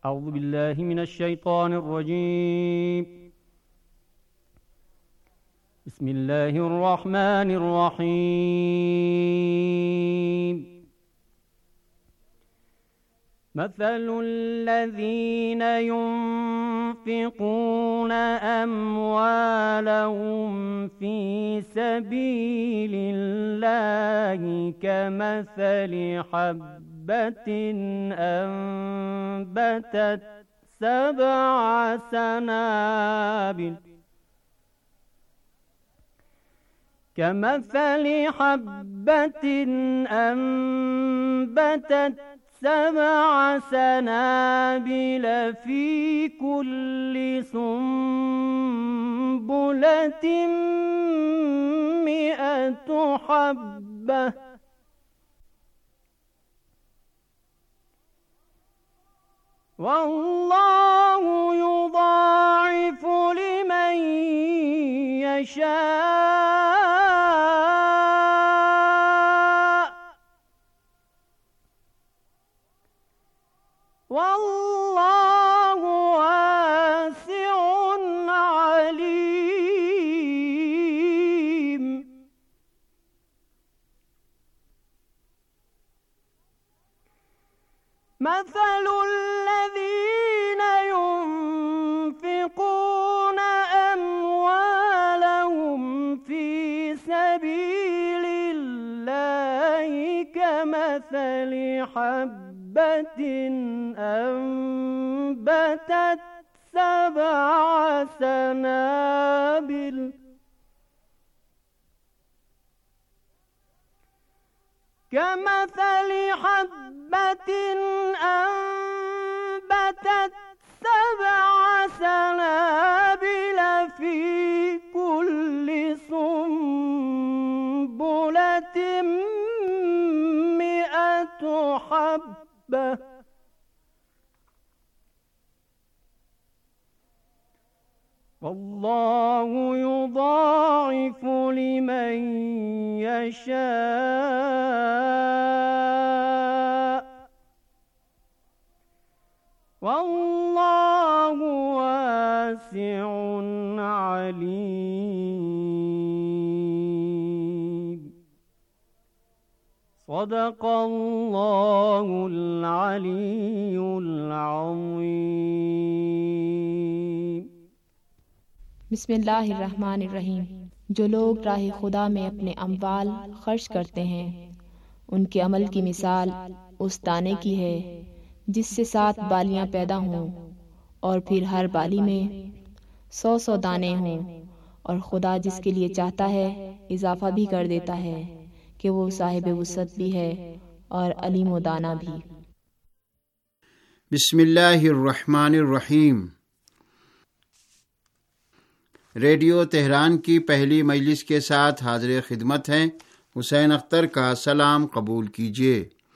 أعوذ بالله من الشيطان الرجيم. بسم الله الرحمن الرحيم. مثل الذين ينفقون أموالهم في سبيل الله كمثل حبة أنبتت 7 سنابل كمثل حبة أنبتت 7 سنابل في كل سنبلة 100 حبة والله يضاعف لمن يشاء والله واسع عليم. مثل الذين ينفقون أموالهم في سبيل الله كمثل حبة أنبتت 7 سنابل كمثل حبة أنبتت 7 سنابل في كل سنبلة 100 حبة والله يضاعف لمن يشاء والله واسع عليم. صدق الله العلي العظيم. بسم اللہ الرحمن الرحیم. جو لوگ راہ خدا میں اپنے اموال خرچ کرتے ہیں ان کے عمل کی مثال اس دانے کی ہے جس سے 7 بالیاں پیدا ہوں اور پھر ہر بالی میں 100 دانے ہوں، اور خدا جس کے لیے چاہتا ہے اضافہ بھی کر دیتا ہے کہ وہ صاحب وسعت بھی ہے اور علیم و دانا بھی. بسم اللہ الرحمن الرحیم. ریڈیو تہران کی پہلی مجلس کے ساتھ حاضر خدمت ہیں. حسین اختر کا سلام قبول کیجیے.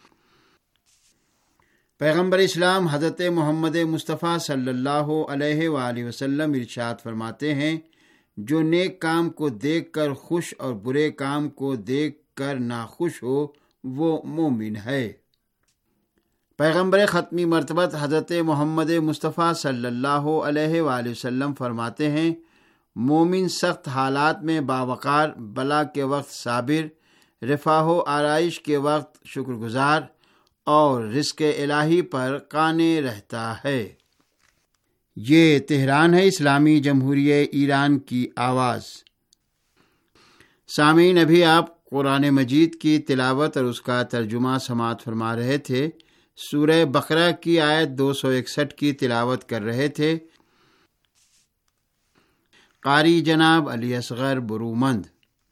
پیغمبر اسلام حضرت محمد مصطفیٰ صلی اللہ علیہ وآلہ وسلم ارشاد فرماتے ہیں، جو نیک کام کو دیکھ کر خوش اور برے کام کو دیکھ کر ناخوش ہو وہ مومن ہے. پیغمبر ختمی مرتبت حضرت محمد مصطفیٰ صلی اللہ علیہ وآلہ وسلم فرماتے ہیں، مومن سخت حالات میں باوقار، بلا کے وقت صابر، رفاہ و آرائش کے وقت شکر گزار اور رزق الہی پر قانے رہتا ہے. یہ تہران ہے، اسلامی جمہوریہ ایران کی آواز. سامعین، ابھی آپ قرآن مجید کی تلاوت اور اس کا ترجمہ سماعت فرما رہے تھے. سورہ بقرہ کی آیت 261 کی تلاوت کر رہے تھے. قاری جناب علی اصغر برومند.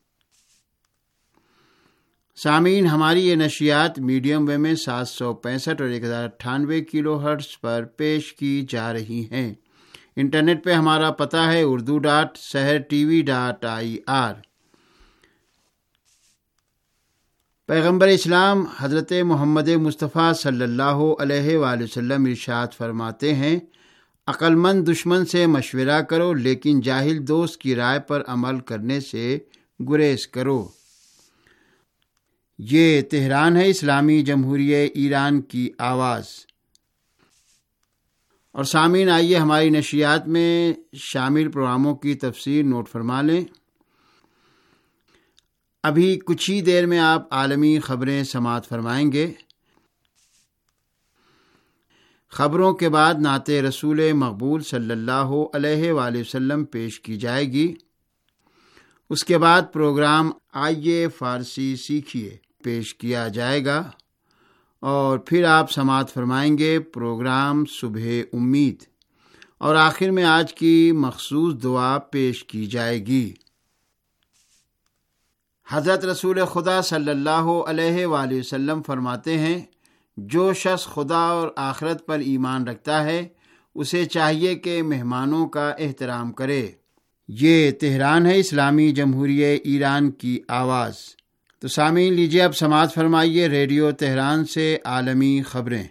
سامعین، ہماری یہ نشریات میڈیم ویو میں 765 اور 1098 کلو ہرٹز پر پیش کی جا رہی ہیں. انٹرنیٹ پہ ہمارا پتہ ہے urdu.sehrtv.ir. پیغمبر اسلام حضرت محمد مصطفیٰ صلی اللہ علیہ وآلہ وسلم ارشاد فرماتے ہیں، عقل مند دشمن سے مشورہ کرو لیکن جاہل دوست کی رائے پر عمل کرنے سے گریز کرو. یہ تہران ہے، اسلامی جمہوریہ ایران کی آواز. اور سامعین، آئیے ہماری نشریات میں شامل پروگراموں کی تفصیل نوٹ فرما لیں۔ ابھی کچھ ہی دیر میں آپ عالمی خبریں سماعت فرمائیں گے۔ خبروں کے بعد نعت رسول مقبول صلی اللہ علیہ وآلہ وسلم پیش کی جائے گی۔ اس کے بعد پروگرام آئیے فارسی سیکھیے پیش کیا جائے گا، اور پھر آپ سماعت فرمائیں گے پروگرام صبح امید، اور آخر میں آج کی مخصوص دعا پیش کی جائے گی۔ حضرت رسول خدا صلی اللہ علیہ وآلہ وسلم فرماتے ہیں، جو شخص خدا اور آخرت پر ایمان رکھتا ہے اسے چاہیے کہ مہمانوں کا احترام کرے۔ یہ تہران ہے، اسلامی جمہوریہ ایران کی آواز۔ تو سامعین، لیجیے اب سماعت فرمائیے ریڈیو تہران سے عالمی خبریں۔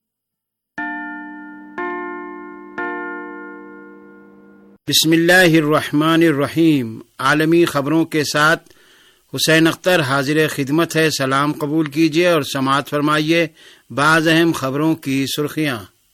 بسم اللہ الرحمن الرحیم۔ عالمی خبروں کے ساتھ حسین اختر حاضر خدمت ہے۔ سلام قبول کیجیے اور سماعت فرمائیے بعض اہم خبروں کی سرخیاں۔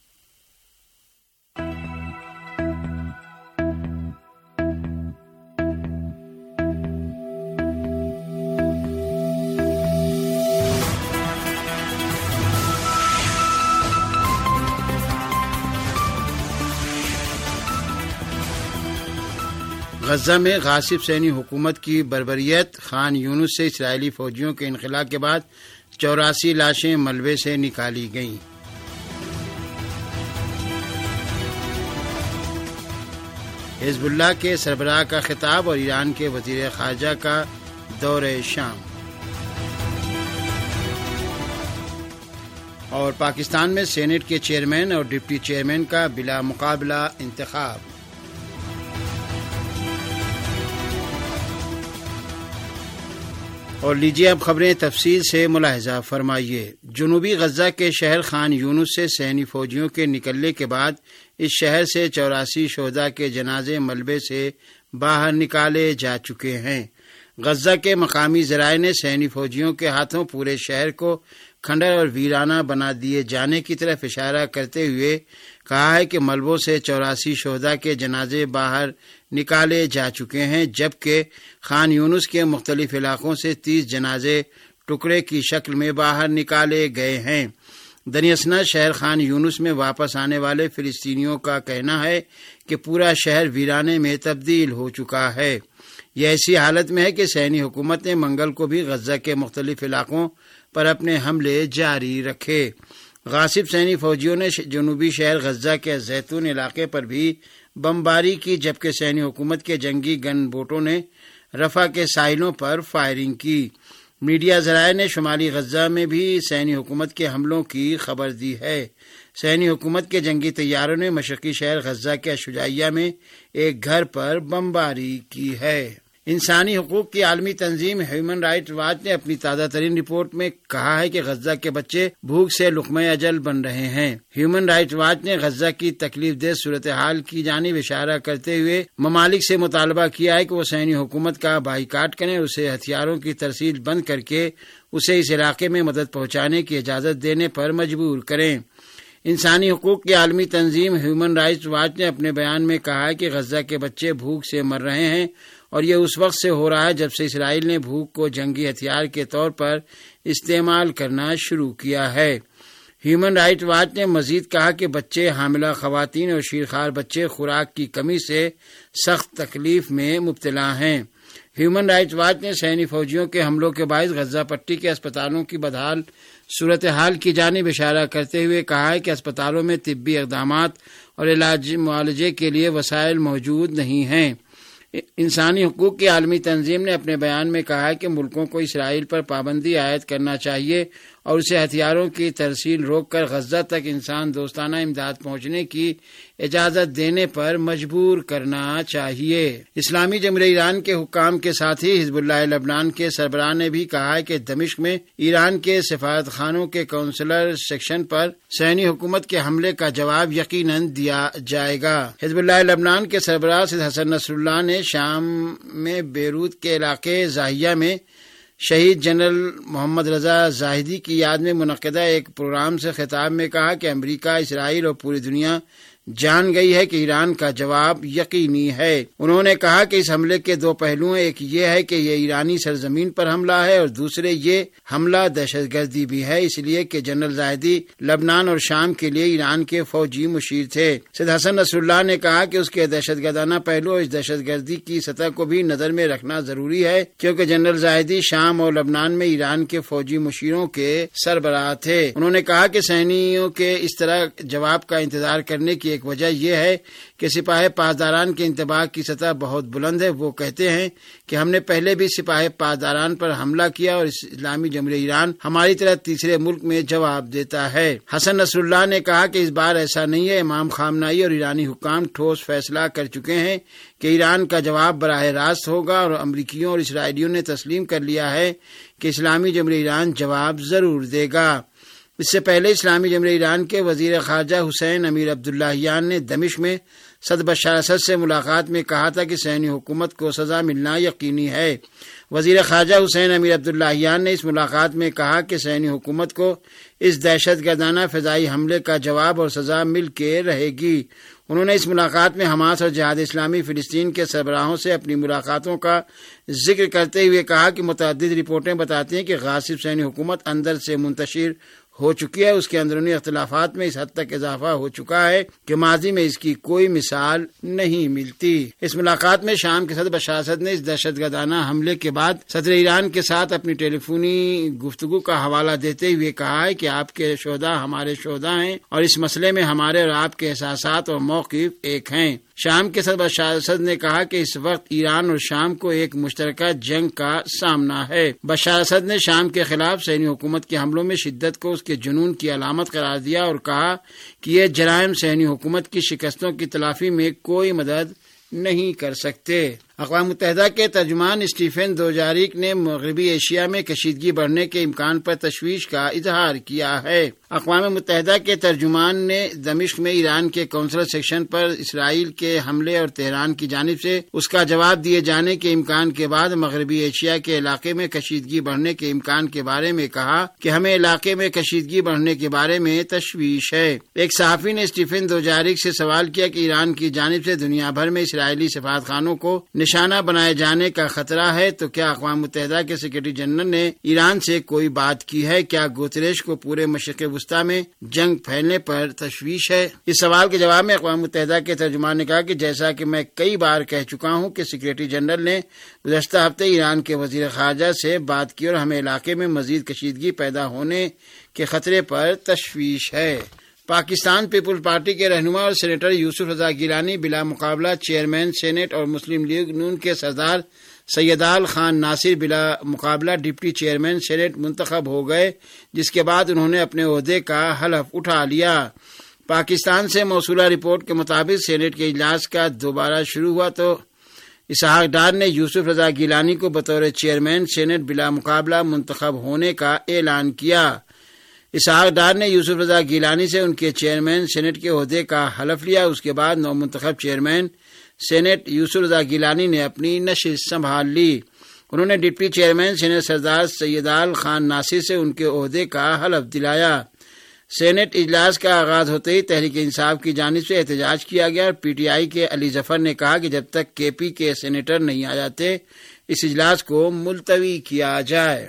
غزہ میں غاصب صہیونی حکومت کی بربریت، خان یونس سے اسرائیلی فوجیوں کے انخلاء کے بعد 84 لاشیں ملبے سے نکالی گئیں۔ حزب اللہ کے سربراہ کا خطاب اور ایران کے وزیر خارجہ کا دورہ شام۔ اور پاکستان میں سینٹ کے چیئرمین اور ڈپٹی چیئرمین کا بلا مقابلہ انتخاب۔ اور لیجیے اب خبریں تفصیل سے ملاحظہ فرمائیے۔ جنوبی غزہ کے شہر خان یونس سے صہیونی فوجیوں کے نکلنے کے بعد اس شہر سے 84 شہداء کے جنازے ملبے سے باہر نکالے جا چکے ہیں۔ غزہ کے مقامی ذرائع نے صہیونی فوجیوں کے ہاتھوں پورے شہر کو کھنڈر اور ویرانہ بنا دیے جانے کی طرف اشارہ کرتے ہوئے کہا ہے کہ ملبوں سے 84 شہداء کے جنازے باہر نکالے جا چکے ہیں، جبکہ خان یونس کے مختلف علاقوں سے 30 جنازے ٹکڑے کی شکل میں باہر نکالے گئے ہیں۔ دنیاسنا شہر خان یونس میں واپس آنے والے فلسطینیوں کا کہنا ہے کہ پورا شہر ویرانے میں تبدیل ہو چکا ہے۔ یہ ایسی حالت میں ہے کہ صہیونی حکومت نے منگل کو بھی غزہ کے مختلف علاقوں پر اپنے حملے جاری رکھے۔ غاصب صہیونی فوجیوں نے جنوبی شہر غزہ کے زیتون علاقے پر بھی بمباری کی، جبکہ صہیونی حکومت کے جنگی گن بوٹوں نے رفح کے ساحلوں پر فائرنگ کی۔ میڈیا ذرائع نے شمالی غزہ میں بھی صہیونی حکومت کے حملوں کی خبر دی ہے۔ صہیونی حکومت کے جنگی طیاروں نے مشرقی شہر غزہ کے الشجاعیہ میں ایک گھر پر بمباری کی ہے۔ انسانی حقوق کی عالمی تنظیم ہیومن رائٹس واچ نے اپنی تازہ ترین رپورٹ میں کہا ہے کہ غزہ کے بچے بھوک سے لقمہ اجل بن رہے ہیں۔ ہیومن رائٹس واچ نے غزہ کی تکلیف دہ صورتحال کی جانب اشارہ کرتے ہوئے ممالک سے مطالبہ کیا ہے کہ وہ صہیونی حکومت کا بائیکاٹ کریں، اسے ہتھیاروں کی ترسیل بند کر کے اسے اس علاقے میں مدد پہنچانے کی اجازت دینے پر مجبور کریں۔ انسانی حقوق کی عالمی تنظیم ہیومن رائٹس واچ نے اپنے بیان میں کہا ہے کہ غزہ کے بچے بھوک سے مر رہے ہیں، اور یہ اس وقت سے ہو رہا ہے جب سے اسرائیل نے بھوک کو جنگی ہتھیار کے طور پر استعمال کرنا شروع کیا ہے۔ ہیومن رائٹس واچ نے مزید کہا کہ بچے، حاملہ خواتین اور شیرخوار بچے خوراک کی کمی سے سخت تکلیف میں مبتلا ہیں۔ ہیومن رائٹس واچ نے صہیونی فوجیوں کے حملوں کے باعث غزہ پٹی کے اسپتالوں کی بدحال صورتحال کی جانب اشارہ کرتے ہوئے کہا ہے کہ اسپتالوں میں طبی اقدامات اور معالجے کے لیے وسائل موجود نہیں ہیں۔ انسانی حقوق کی عالمی تنظیم نے اپنے بیان میں کہا ہے کہ ملکوں کو اسرائیل پر پابندی عائد کرنا چاہیے اور اسے ہتھیاروں کی ترسیل روک کر غزہ تک انسان دوستانہ امداد پہنچنے کی اجازت دینے پر مجبور کرنا چاہیے۔ اسلامی جمہوریہ ایران کے حکام کے ساتھ ہی حزب اللہ لبنان کے سربراہ نے بھی کہا ہے کہ دمشق میں ایران کے سفارت خانوں کے کونسلر سیکشن پر صہیونی حکومت کے حملے کا جواب یقیناً دیا جائے گا۔ حزب اللہ لبنان کے سربراہ سید حسن نصر اللہ نے شام میں بیروت کے علاقے زاہیہ میں شہید جنرل محمد رضا زاہدی کی یاد میں منعقدہ ایک پروگرام سے خطاب میں کہا کہ امریکہ، اسرائیل اور پوری دنیا جان گئی ہے کہ ایران کا جواب یقینی ہے۔ انہوں نے کہا کہ اس حملے کے دو پہلو ہیں، ایک یہ ہے کہ یہ ایرانی سرزمین پر حملہ ہے اور دوسرے یہ حملہ دہشت گردی بھی ہے، اس لیے کہ جنرل زاہدی لبنان اور شام کے لیے ایران کے فوجی مشیر تھے۔ سید حسن نصر اللہ نے کہا کہ اس کے دہشت گردانہ پہلو اور اس دہشت گردی کی سطح کو بھی نظر میں رکھنا ضروری ہے، کیونکہ جنرل زاہدی شام اور لبنان میں ایران کے فوجی مشیروں کے سربراہ تھے۔ انہوں نے کہا کہ صہیونیوں کے اس طرح جواب کا انتظار کرنے کی ایک وجہ یہ ہے کہ سپاہ پاسداران کے انتباہ کی سطح بہت بلند ہے۔ وہ کہتے ہیں کہ ہم نے پہلے بھی سپاہ پاسداران پر حملہ کیا اور اسلامی جمہوریہ ایران ہماری طرح تیسرے ملک میں جواب دیتا ہے۔ حسن نصر اللہ نے کہا کہ اس بار ایسا نہیں ہے، امام خامنہئی اور ایرانی حکام ٹھوس فیصلہ کر چکے ہیں کہ ایران کا جواب براہ راست ہوگا اور امریکیوں اور اسرائیلیوں نے تسلیم کر لیا ہے کہ اسلامی جمہوریہ ایران جواب ضرور دے گا۔ اس سے پہلے اسلامی جمہوریہ ایران کے وزیر خارجہ حسین امیر عبداللہیان نے دمشق میں صدر بشار اسد سے ملاقات میں کہا تھا کہ صہیونی حکومت کو سزا ملنا یقینی ہے۔ وزیر خارجہ حسین امیر عبداللہیان نے اس ملاقات میں کہا کہ صہیونی حکومت کو اس دہشت گردانہ فضائی حملے کا جواب اور سزا مل کے رہے گی۔ انہوں نے اس ملاقات میں حماس اور جہاد اسلامی فلسطین کے سربراہوں سے اپنی ملاقاتوں کا ذکر کرتے ہوئے کہا کہ متعدد رپورٹیں بتاتی ہیں کہ غاصب صہیونی حکومت اندر سے منتشر ہو چکی ہے، اس کے اندرونی اختلافات میں اس حد تک اضافہ ہو چکا ہے کہ ماضی میں اس کی کوئی مثال نہیں ملتی۔ اس ملاقات میں شام کے صدر بشار اسد نے اس دہشت گردانہ حملے کے بعد صدر ایران کے ساتھ اپنی ٹیلی فونی گفتگو کا حوالہ دیتے ہوئے کہا ہے کہ آپ کے شہداء ہمارے شہداء ہیں اور اس مسئلے میں ہمارے اور آپ کے احساسات اور موقف ایک ہیں۔ شام کے صدر بشار اسد نے کہا کہ اس وقت ایران اور شام کو ایک مشترکہ جنگ کا سامنا ہے۔ بشار اسد نے شام کے خلاف صہیونی حکومت کے حملوں میں شدت کو اس کے جنون کی علامت قرار دیا اور کہا کہ یہ جرائم صہیونی حکومت کی شکستوں کی تلافی میں کوئی مدد نہیں کر سکتے۔ اقوام متحدہ کے ترجمان اسٹیفن دوجاریک نے مغربی ایشیا میں کشیدگی بڑھنے کے امکان پر تشویش کا اظہار کیا ہے۔ اقوام متحدہ کے ترجمان نے دمشق میں ایران کے قونصلر سیکشن پر اسرائیل کے حملے اور تہران کی جانب سے اس کا جواب دیے جانے کے امکان کے بعد مغربی ایشیا کے علاقے میں کشیدگی بڑھنے کے امکان کے بارے میں کہا کہ ہمیں علاقے میں کشیدگی بڑھنے کے بارے میں تشویش ہے۔ ایک صحافی نے اسٹیفن دوجاریک سے سوال کیا کہ ایران کی جانب سے دنیا بھر میں اسرائیلی سفارتخانوں کو نشانہ بنائے جانے کا خطرہ ہے تو کیا اقوام متحدہ کے سیکرٹری جنرل نے ایران سے کوئی بات کی ہے؟ کیا گوتریش کو پورے مشرق وسطی میں جنگ پھیلنے پر تشویش ہے؟ اس سوال کے جواب میں اقوام متحدہ کے ترجمان نے کہا کہ جیسا کہ میں کئی بار کہہ چکا ہوں کہ سیکرٹری جنرل نے گزشتہ ہفتے ایران کے وزیر خارجہ سے بات کی اور ہمیں علاقے میں مزید کشیدگی پیدا ہونے کے خطرے پر تشویش ہے۔ پاکستان پیپلز پارٹی کے رہنما اور سینیٹر یوسف رضا گیلانی بلا مقابلہ چیئرمین سینیٹ اور مسلم لیگ نون کے سردار سیدال خان ناصر بلا مقابلہ ڈپٹی چیئرمین سینیٹ منتخب ہو گئے، جس کے بعد انہوں نے اپنے عہدے کا حلف اٹھا لیا۔ پاکستان سے موصولہ رپورٹ کے مطابق سینیٹ کے اجلاس کا دوبارہ شروع ہوا تو اسحاق ڈار نے یوسف رضا گیلانی کو بطور چیئرمین سینیٹ بلا مقابلہ منتخب ہونے کا اعلان کیا۔ اسحاق ڈار نے یوسف رضا گیلانی سے ان کے چیئرمین سینیٹ کے عہدے کا حلف لیا۔ اس کے بعد نو منتخب چیئرمین سینیٹ یوسف رضا گیلانی نے اپنی نشست سنبھال لی۔ انہوں نے ڈپٹی چیئرمین سینیٹ سردار سیدال خان ناصر سے ان کے عہدے کا حلف دلایا۔ سینیٹ اجلاس کا آغاز ہوتے ہی تحریک انصاف کی جانب سے احتجاج کیا گیا اور پی ٹی آئی کے علی ظفر نے کہا کہ جب تک کے پی کے سینیٹر نہیں آ جاتے اس اجلاس کو ملتوی کیا جائے۔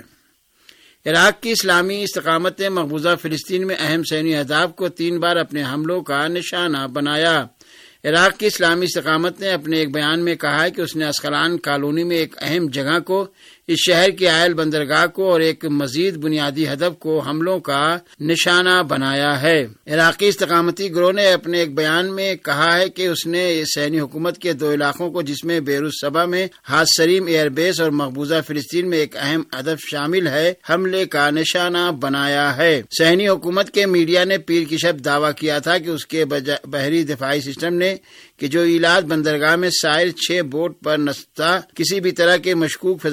عراق کی اسلامی استقامت نے مقبوضہ فلسطین میں اہم صہیونی اہداف کو 3 بار اپنے حملوں کا نشانہ بنایا۔ عراق کی اسلامی استقامت نے اپنے ایک بیان میں کہا ہے کہ اس نے اسقلان کالونی میں ایک اہم جگہ کو، اس شہر کی عائل بندرگاہ کو اور ایک مزید بنیادی ہدف کو حملوں کا نشانہ بنایا ہے۔ عراقی استقامتی گروہ نے اپنے ایک بیان میں کہا ہے کہ اس نے صہیونی حکومت کے 2 علاقوں کو، جس میں بیروت صبا میں ہاج سریم ایئر بیس اور مقبوضہ فلسطین میں ایک اہم ہدف شامل ہے، حملے کا نشانہ بنایا ہے۔ صہیونی حکومت کے میڈیا نے پیر کی شب دعویٰ کیا تھا کہ اس کے بحری دفاعی سسٹم نے کہ جو ایلات بندرگاہ میں سائر 6 بوٹ پر نصب کسی بھی طرح کے مشکوک فضائی ہدف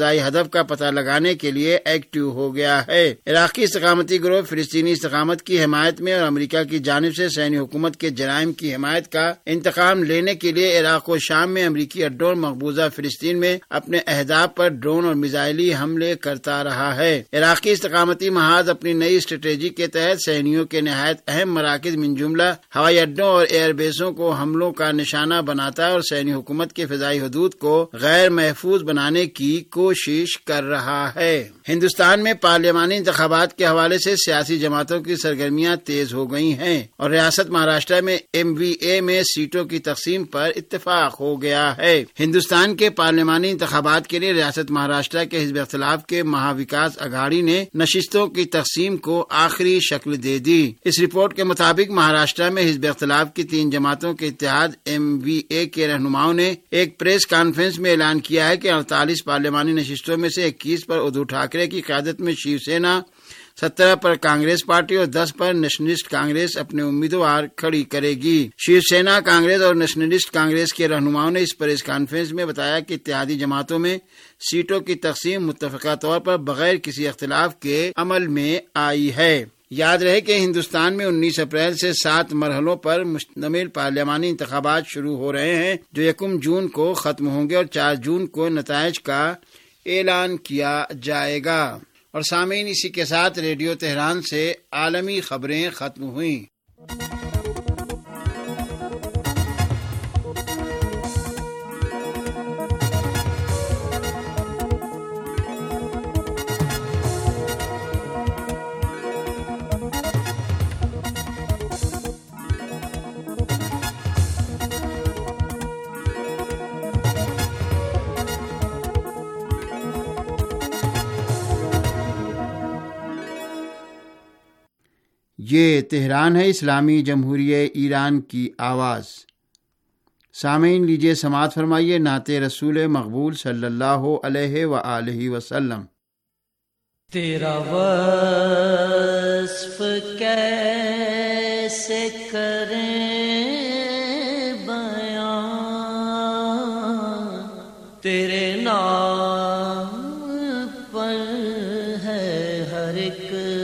ہدف کا پتہ لگانے کے لیے ایکٹیو ہو گیا ہے۔ عراقی استقامتی گروہ فلسطینی استقامت کی حمایت میں اور امریکہ کی جانب سے صہیونی حکومت کے جرائم کی حمایت کا انتقام لینے کے لیے عراق و شام میں امریکی اڈوں اور مقبوضہ فلسطین میں اپنے اہداف پر ڈرون اور میزائلی حملے کرتا رہا ہے۔ عراقی استقامتی محاذ اپنی نئی اسٹریٹجی کے تحت صہیونیوں کے نہایت اہم مراکز من جملہ ہوائی اڈوں اور ایئر بیسوں کو حملوں کا نشانہ بناتا ہے اور صہیونی حکومت کے فضائی حدود کو غیر محفوظ بنانے کی کوشش کر رہا ہے۔ ہندوستان میں پارلیمانی انتخابات کے حوالے سے سیاسی جماعتوں کی سرگرمیاں تیز ہو گئی ہیں اور ریاست مہاراشٹر میں MVA میں سیٹوں کی تقسیم پر اتفاق ہو گیا ہے۔ ہندوستان کے پارلیمانی انتخابات کے لیے ریاست مہاراشٹر کے حزب اختلاف کے مہا وکاس اگھاڑی نے نشستوں کی تقسیم کو آخری شکل دے دی۔ اس رپورٹ کے مطابق مہاراشٹر میں حزب اختلاف کی 3 جماعتوں کے اتحاد MVA کے رہنماؤں نے ایک پریس کانفرنس میں اعلان کیا ہے کہ 48 پارلیمانی نشستوں میں سے 21 پر ادھو ٹھاکرے کی قیادت میں شیو سینا، 17 پر کانگریس پارٹی اور 10 پر نیشنلسٹ کانگریس اپنے امیدوار کھڑی کرے گی۔ شیو سینا، کانگریس اور نیشنلسٹ کانگریس کے رہنماؤں نے اس پریس کانفرنس میں بتایا کہ اتحادی جماعتوں میں سیٹوں کی تقسیم متفقہ طور پر بغیر کسی اختلاف کے عمل میں آئی ہے۔ یاد رہے کہ ہندوستان میں 19 اپریل سے 7 مرحلوں پر مشتمل پارلیمانی انتخابات شروع ہو رہے ہیں جو 1 جون کو ختم ہوں گے اور 4 جون کو نتائج کا اعلان کیا جائے گا۔ اور سامعین، اسی کے ساتھ ریڈیو تہران سے عالمی خبریں ختم ہوئیں۔ یہ تہران ہے، اسلامی جمہوریہ ایران کی آواز۔ سامعین، لیجیے سماعت فرمائیے نعت رسول مقبول صلی اللہ علیہ وآلہ وسلم۔ تیرا وصف کیسے کریں بیان، تیرے نام پر ہے ہر ایک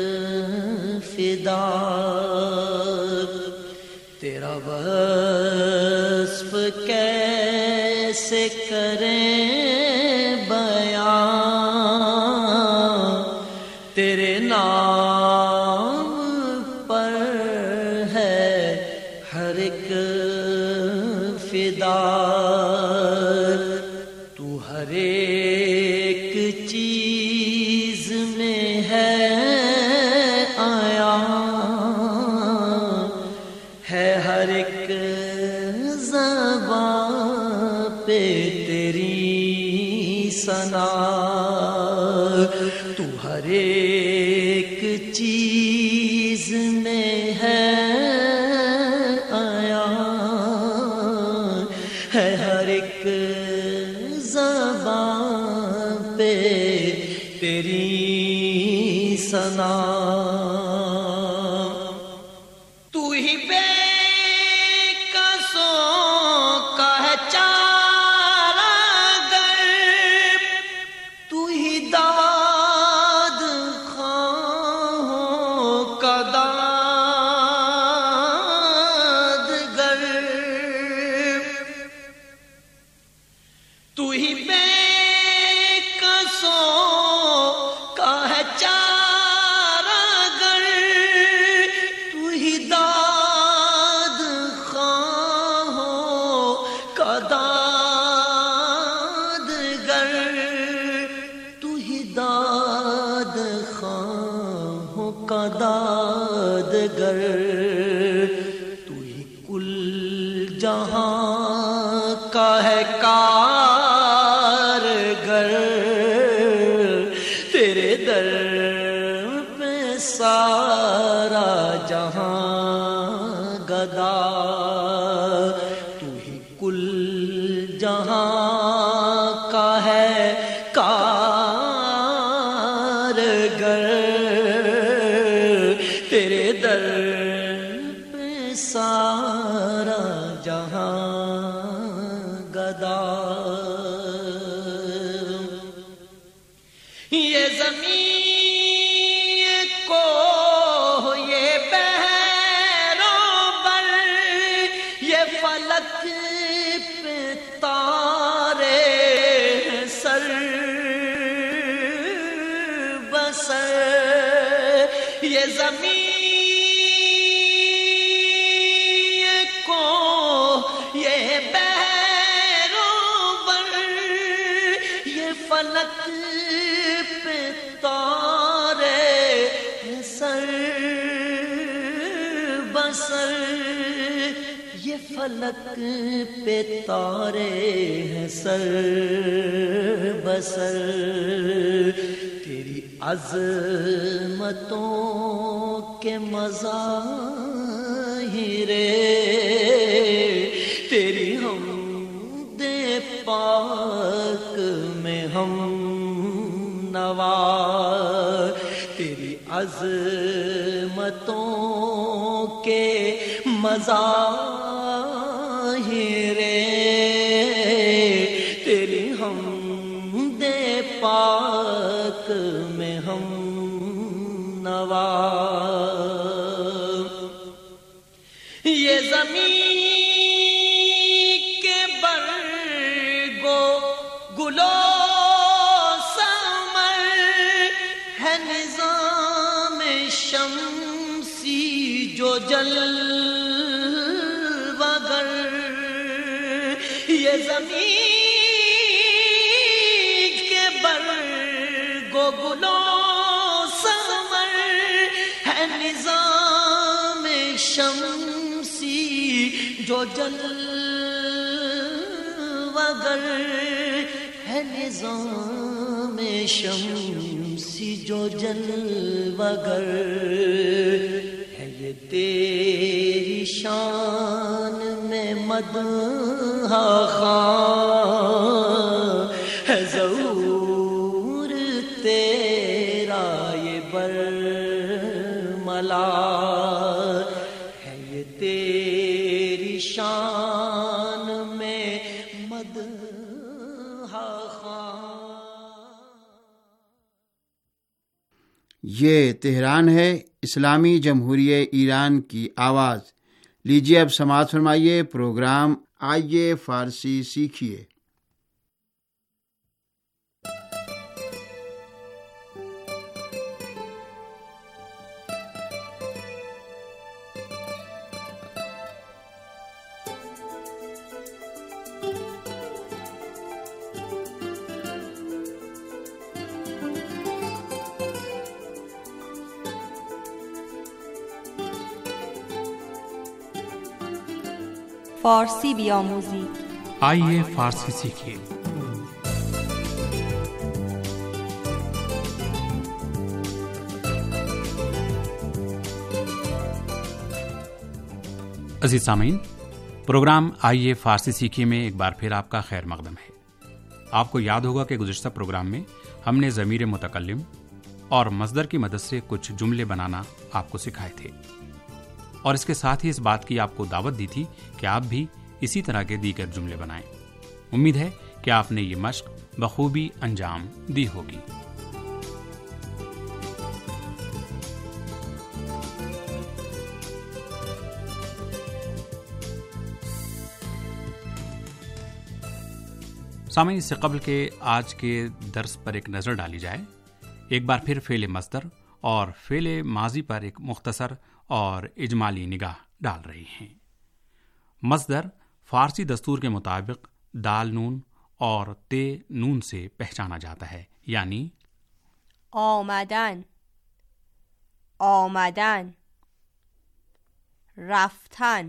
فدا، تیرا وصف کیسے کریں بیان، تیرے نام پر ہے ہر ایک فدا، تو ہر ایک چیز میں ہے آیا، ہے ہر ایک زبان پہ تیری ثنا، تو ہر ایک چیز میں ہے آیا، ہے ہر ایک زبان پہ تیری ثنا، تو ہی بے کسوں کا ہے چارہ گر، تو ہی داد خواہوں کا داد گر، تو ہی بے کسوں کا ہے چارہ گر، تو ہی داد خواہوں کا داد گر، تو ہی داد خواہوں کا داد گر، تو ہی کل جہاں کا ہے کارگر، تیرے در پہ سارا جہاں گدا، تو ہی کل جہاں کا ہے کارگر، تیرے در پہ سارا جہاں گدا، زمین کو یہ بحروں بر یہ فلک پہ تارے سر بسر یہ زمین کو یہ بحروں بر یہ فلک پہ تارے سر بسر یہ فلک پہ تارے ہیں سر بسر تیری عظمتوں کے مظاہر تیری حمد پاک میں ہم نوا تیری عظمتوں کے مظاہر تیری حمد پاک میں ہم نوا یہ زمین کے برگو گلو سمر ہے نظام شمسی جو جل وگر یہ زمین کے برگو گلو سمر ہے نظام شمسی جو جل وگر ہے نظام شمسی جو جل وگر ہے یہ تیری شان میں مدح خواں ہے ظہور تیرا یہ برملا ہے یہ تیری شان میں مدح خواں. یہ تہران ہے، اسلامی جمہوریہ ایران کی آواز. لیجیے اب سماعت فرمائیے پروگرام آئیے فارسی سیکھیے. فارسی بیاموزید. آئیے فارسی سیکھیے. عزیز سامعین، پروگرام آئیے فارسی سیکھیے میں ایک بار پھر آپ کا خیر مقدم ہے. آپ کو یاد ہوگا کہ گزشتہ پروگرام میں ہم نے ضمیر متکلم اور مصدر کی مدد سے کچھ جملے بنانا آپ کو سکھائے تھے، اور اس کے ساتھ ہی اس بات کی آپ کو دعوت دی تھی کہ آپ بھی اسی طرح کے دیگر جملے بنائیں. امید ہے کہ آپ نے یہ مشق بخوبی انجام دی ہوگی. سامعین، اس سے قبل کہ آج کے درس پر ایک نظر ڈالی جائے، ایک بار پھر فعل مصدر اور فعل ماضی پر ایک مختصر اور اجمالی نگاہ ڈال رہی ہیں. مصدر فارسی دستور کے مطابق دال نون اور تے نون سے پہچانا جاتا ہے، یعنی آمدن، آمدن، رفتن،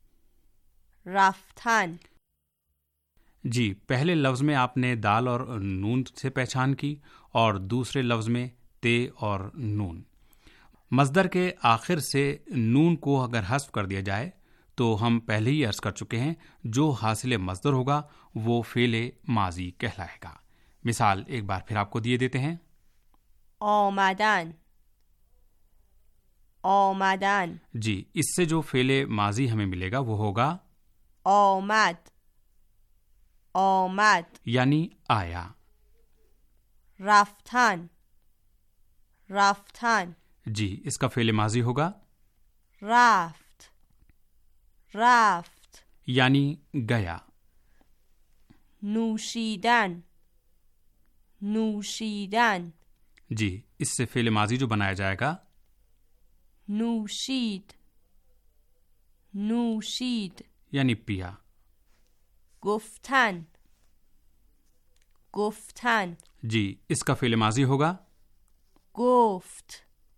رفتن. جی، پہلے لفظ میں آپ نے دال اور نون سے پہچان کی اور دوسرے لفظ میں تے اور نون. مصدر کے آخر سے نون کو اگر حذف کر دیا جائے تو ہم پہلے ہی عرض کر چکے ہیں جو حاصل مصدر ہوگا وہ فعل ماضی کہلائے گا. مثال ایک بار پھر آپ کو دیے دیتے ہیں. آمدن، آمدن. جی، اس سے جو فعل ماضی ہمیں ملے گا وہ ہوگا آمد، آمد. یعنی آیا. رفتن، رفتن. جی، اس کا فعل ماضی ہوگا رفت. رفت. یعنی گیا. نوشیدن. نوشیدن. جی، اس سے فعل ماضی جو بنایا جائے گا نوشید. نوشید. یعنی پیا. گفتن. گفتن. جی، اس کا فعل ماضی ہوگا گفت.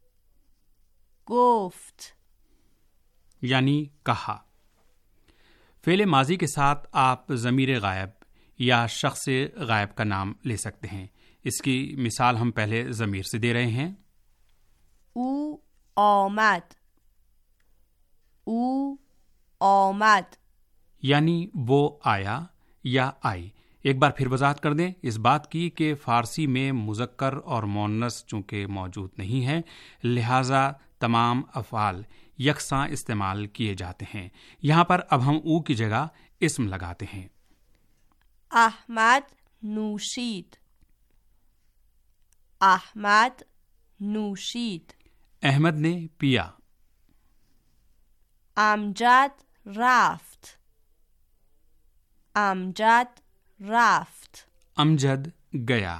گفت. یعنی کہا. فعل ماضی کے ساتھ آپ ضمیر غائب یا شخص غائب کا نام لے سکتے ہیں. اس کی مثال ہم پہلے ضمیر سے دے رہے ہیں. او آمد. او آمد. یعنی وہ آیا یا آئی. ایک بار پھر وضاحت کر دیں اس بات کی کہ فارسی میں مذکر اور مؤنث چونکہ موجود نہیں ہے، لہذا تمام افعال یکساں استعمال کیے جاتے ہیں. یہاں پر اب ہم او کی جگہ اسم لگاتے ہیں. احمد نوشید. احمد نوشید. احمد نے پیا. امجد رفت. امجد رفت. امجد گیا.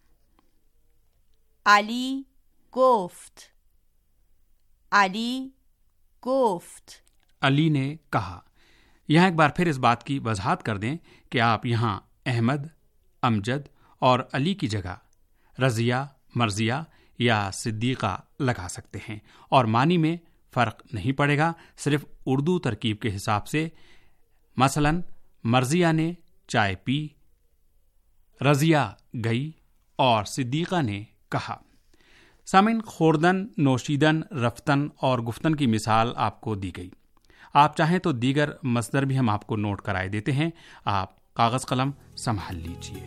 علی گفت. علی گفت. علی نے کہا. یہاں ایک بار پھر اس بات کی وضاحت کر دیں کہ آپ یہاں احمد، امجد اور علی کی جگہ رضیہ، مرضیہ یا صدیقہ لگا سکتے ہیں اور معنی میں فرق نہیں پڑے گا، صرف اردو ترکیب کے حساب سے. مثلا مرضیہ نے چائے پی، رضیہ گئی اور صدیقہ نے کہا. سامعین، خوردن، نوشیدن، رفتن اور گفتن کی مثال آپ کو دی گئی. آپ چاہیں تو دیگر مصدر بھی ہم آپ کو نوٹ کرائے دیتے ہیں. آپ کاغذ قلم سنبھال لیجیے.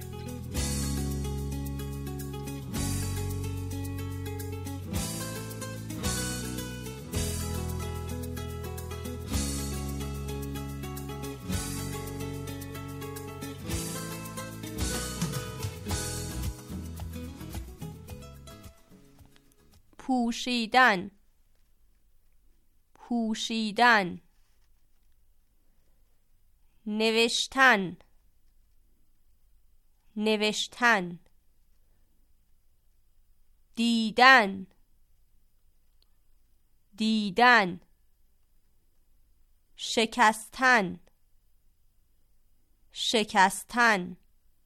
پوشیدن. پوشیدن. نوشتن. نوشتن. دیدن. دیدن. شکستن. شکستن.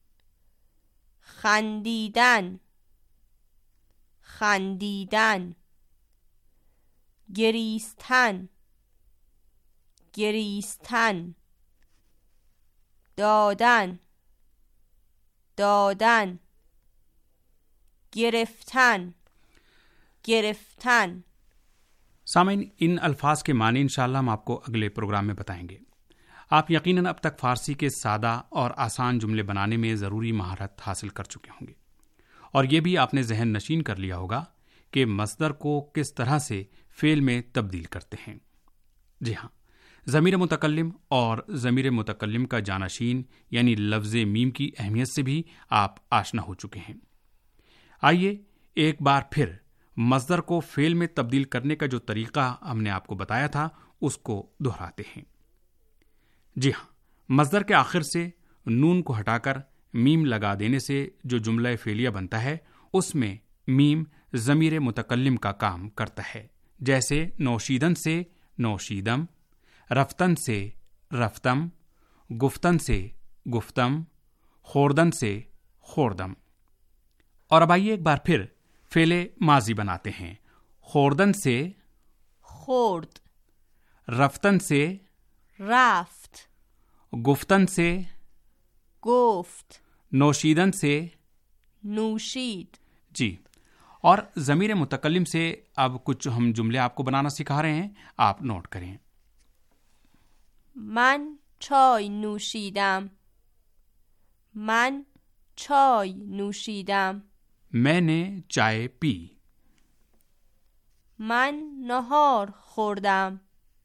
خندیدن. خندیدن. گریستن. گریستن. دادن. دادن. گرفتن. گرفتن. سامعین، ان الفاظ کے معنی انشاءاللہ ہم آپ کو اگلے پروگرام میں بتائیں گے. آپ یقیناً اب تک فارسی کے سادہ اور آسان جملے بنانے میں ضروری مہارت حاصل کر چکے ہوں گے، اور یہ بھی آپ نے ذہن نشین کر لیا ہوگا کہ مصدر کو کس طرح سے فعل میں تبدیل کرتے ہیں. جی ہاں، ضمیر متکلم اور ضمیر متکلم کا جانشین یعنی لفظ میم کی اہمیت سے بھی آپ آشنا ہو چکے ہیں. آئیے ایک بار پھر مصدر کو فعل میں تبدیل کرنے کا جو طریقہ ہم نے آپ کو بتایا تھا اس کو دہراتے ہیں. جی ہاں، مصدر کے آخر سے نون کو ہٹا کر میم لگا دینے سے جو جملہ فعلیہ بنتا ہے اس میں میم ضمیر متکلم کا کام کرتا ہے. جیسے نوشیدن سے نوشیدم، رفتن سے رفتم، گفتن سے گفتم، خوردن سے خوردم. اور اب آئیے ایک بار پھر فعل ماضی بناتے ہیں. خوردن سے خورد. رفتن سے رفت. گفتن سے گفت. نوشیدن سے نوشید. جی. اور ضمیر متکلم سے اب کچھ ہم جملے آپ کو بنانا سکھا رہے ہیں، آپ نوٹ کریں. من چای نوشیدم. من چای نوشیدم. میں نے چائے پی. من نهار خوردم.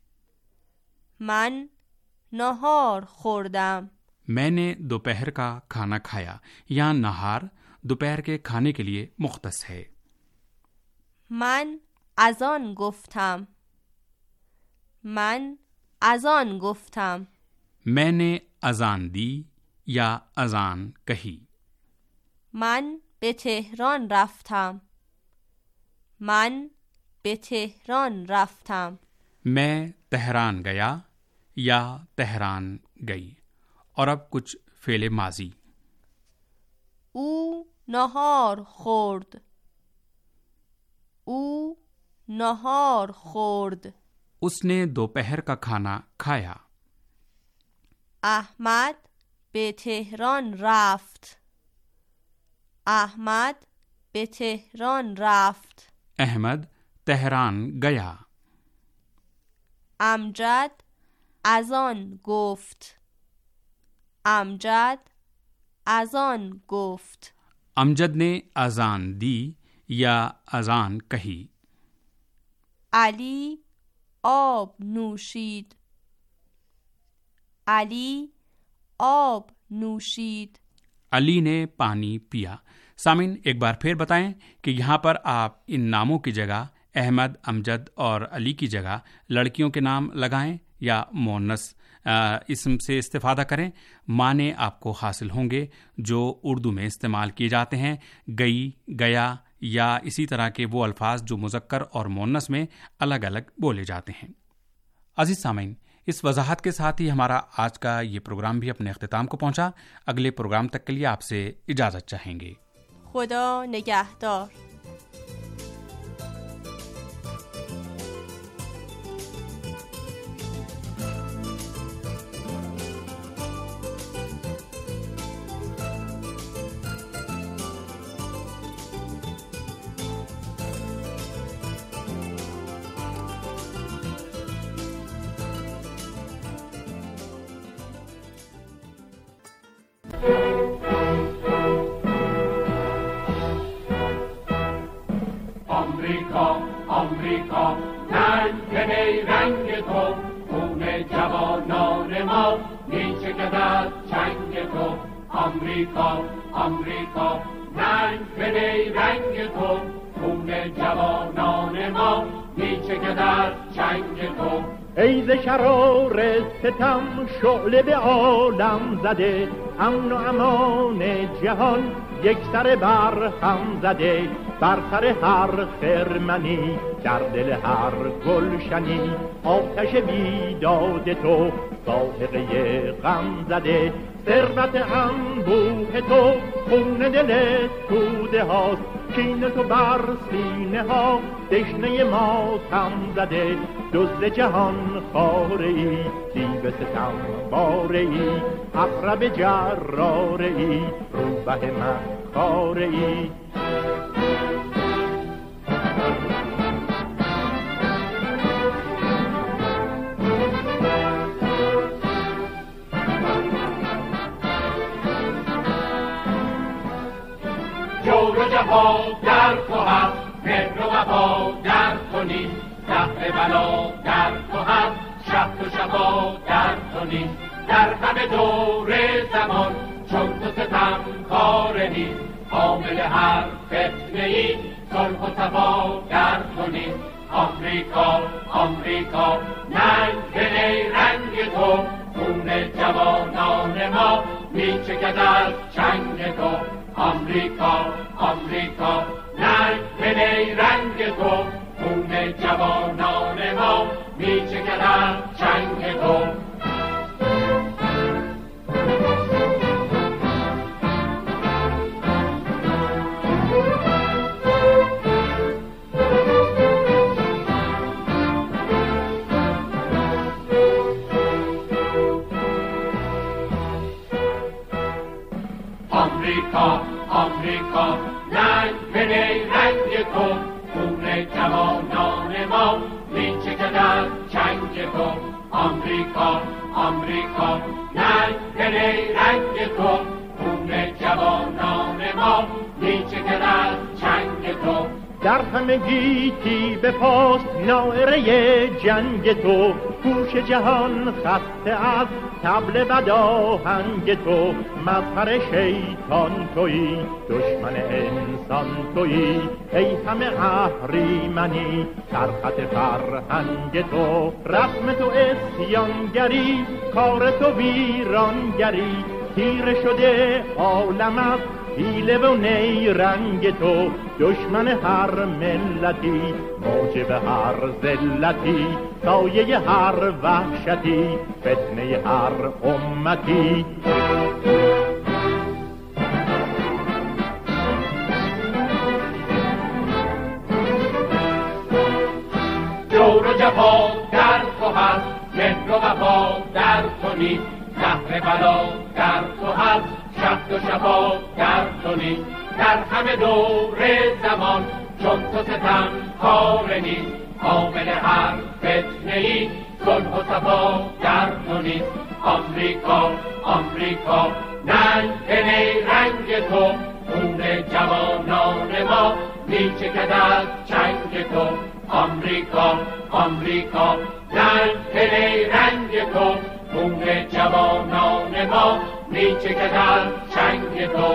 من نهار خوردم. میں نے دوپہر کا کھانا کھایا. یہاں نہار دوپہر کے کھانے کے لیے مختص ہے. من از آن گفتم. من از آن گفتم. मैंने अजान दी या अजान कही. من به تهران رفتم. من به تهران رفتم. मैं तेहरान गया या तेहरान गई. और अब कुछ फेले माजी. او نهار خورد. او نهار خورد. उसने दोपहर का खाना खाया. احمد به تهران رفت. احمد به تهران رفت. अहमद तेहरान गया. امجد از آن گفت. امجد از آن گفت. अमजद ने अजान दी या अजान कही. علی آب نوشید. علی آب نوشید. अली ने पानी पिया. सामिन, एक बार फिर बताएं कि यहाँ पर आप इन नामों की जगह अहमद, अमजद और अली की जगह लड़कियों के नाम लगाएं या मोनस इसम से इस्तेफादा करें. माने आपको हासिल होंगे जो उर्दू में इस्तेमाल किए जाते हैं. गई, गया या इसी तरह के वो अल्फाज जो मुज़क्कर और मोनस में अलग अलग बोले जाते हैं. अजीज सामीन, इस वजाहत के साथ ही हमारा आज का ये प्रोग्राम भी अपने अख्तिताम को पहुंचा. अगले प्रोग्राम तक के लिए आपसे इजाज़त चाहेंगे. खुदा निगहदार. آمریکا رنگ رنگ تو، خون جوانان ما میچکد از چنگ تو. آمریکا آمریکا رنگ رنگ تو، خون جوانان ما میچکد از چنگ تو. ای ز شرار ستم شعله به عالم زده، امن و امان جهان یک سر بر هم زده. بر سر هر خرمنی، در دل هر گلشنی، آتش بیداد تو ساحقه غم زده. ثروت انبوه تو خون دل توده هاست، کین تو بر سینه ها دشنه ماتم زده. دزد جهان خاره ای، دیو ستم باره ای، عقرب جراره ای، روبه من خاره ای. جور و جفا در تو هست، مهر و وفا در تو نیست. دفع بلا در تو هست، شب و شفا در تو نیست. در همه دور زمان چون تو ستم کار نیست. حامل هر فتنه ای، صلح و صفا در تو نیست. آمریکا آمریکا ننگ رنگ تو، خون جوانان ما میچکد از چنگ تو. آمریکا آمریکا ننگ رنگ تو، خون جوانان ما میچکد از چنگ تو. آمریکا آمریکا رنگ رنگ تو، خون جوانان ما میچکد از چنگ تو. آمریکا آمریکا رنگ رنگ تو، خون جوانان ما میچکد از چنگ تو. در همه گیتی به پاست ناعره جنگ تو، گوش جهان خسته از طبل بداهنگ تو، مظهر شیطان تویی دشمن انسان تویی، ای همه اهریمنی سرخط فرهنگ تو، رسم تو اسیانگری کار تو ویرانگری، تیره شده عالم از حیله و نیرنگ تو، دشمن هر ملتی موجب هر ذلتی، سایه هر وحشتی فتنه هر امتی. جور و جفا در تو هست، مهر و وفا در تو نیست، زهر بلا در تو هست، شهد و شفا در تو نیست، در همه دور زمان چون تو ستم کار نیست، عامل هر فتنه ای صلح و صفا در تو نیست. آمریکا آمریکا ننگ رنگ تو، خون جوانان ما میچکد از چنگ تو. آمریکا آمریکا ننگ رنگ تو، خون جوانان ما میچکد از چنگ تو.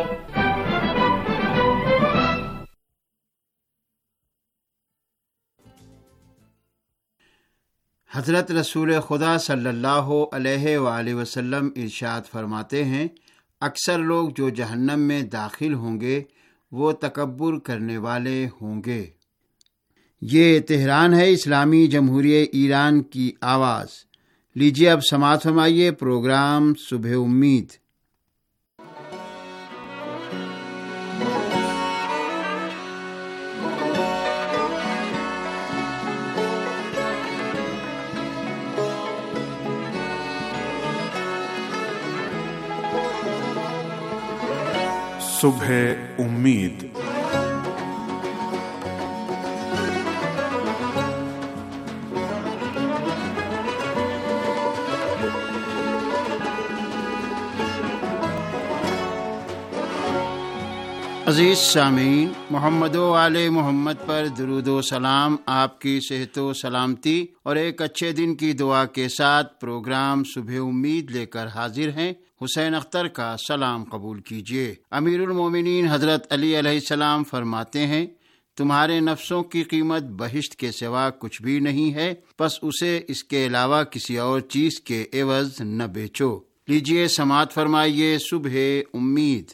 حضرت رسول خدا صلی اللہ علیہ وآلہ وسلم ارشاد فرماتے ہیں، اکثر لوگ جو جہنم میں داخل ہوں گے وہ تکبر کرنے والے ہوں گے۔ یہ تہران ہے، اسلامی جمہوریہ ایران کی آواز۔ لیجیے اب سماعت فرمائیے پروگرام صبح امید۔ صبح امید۔ عزیز سامعین، محمد و آل محمد پر درود و سلام، آپ کی صحت و سلامتی اور ایک اچھے دن کی دعا کے ساتھ پروگرام صبح امید لے کر حاضر ہیں۔ حسین اختر کا سلام قبول کیجیے۔ امیر المومنین حضرت علی علیہ السلام فرماتے ہیں، تمہارے نفسوں کی قیمت بہشت کے سوا کچھ بھی نہیں ہے، بس اسے اس کے علاوہ کسی اور چیز کے عوض نہ بیچو۔ لیجیے سماعت فرمائیے صبح امید۔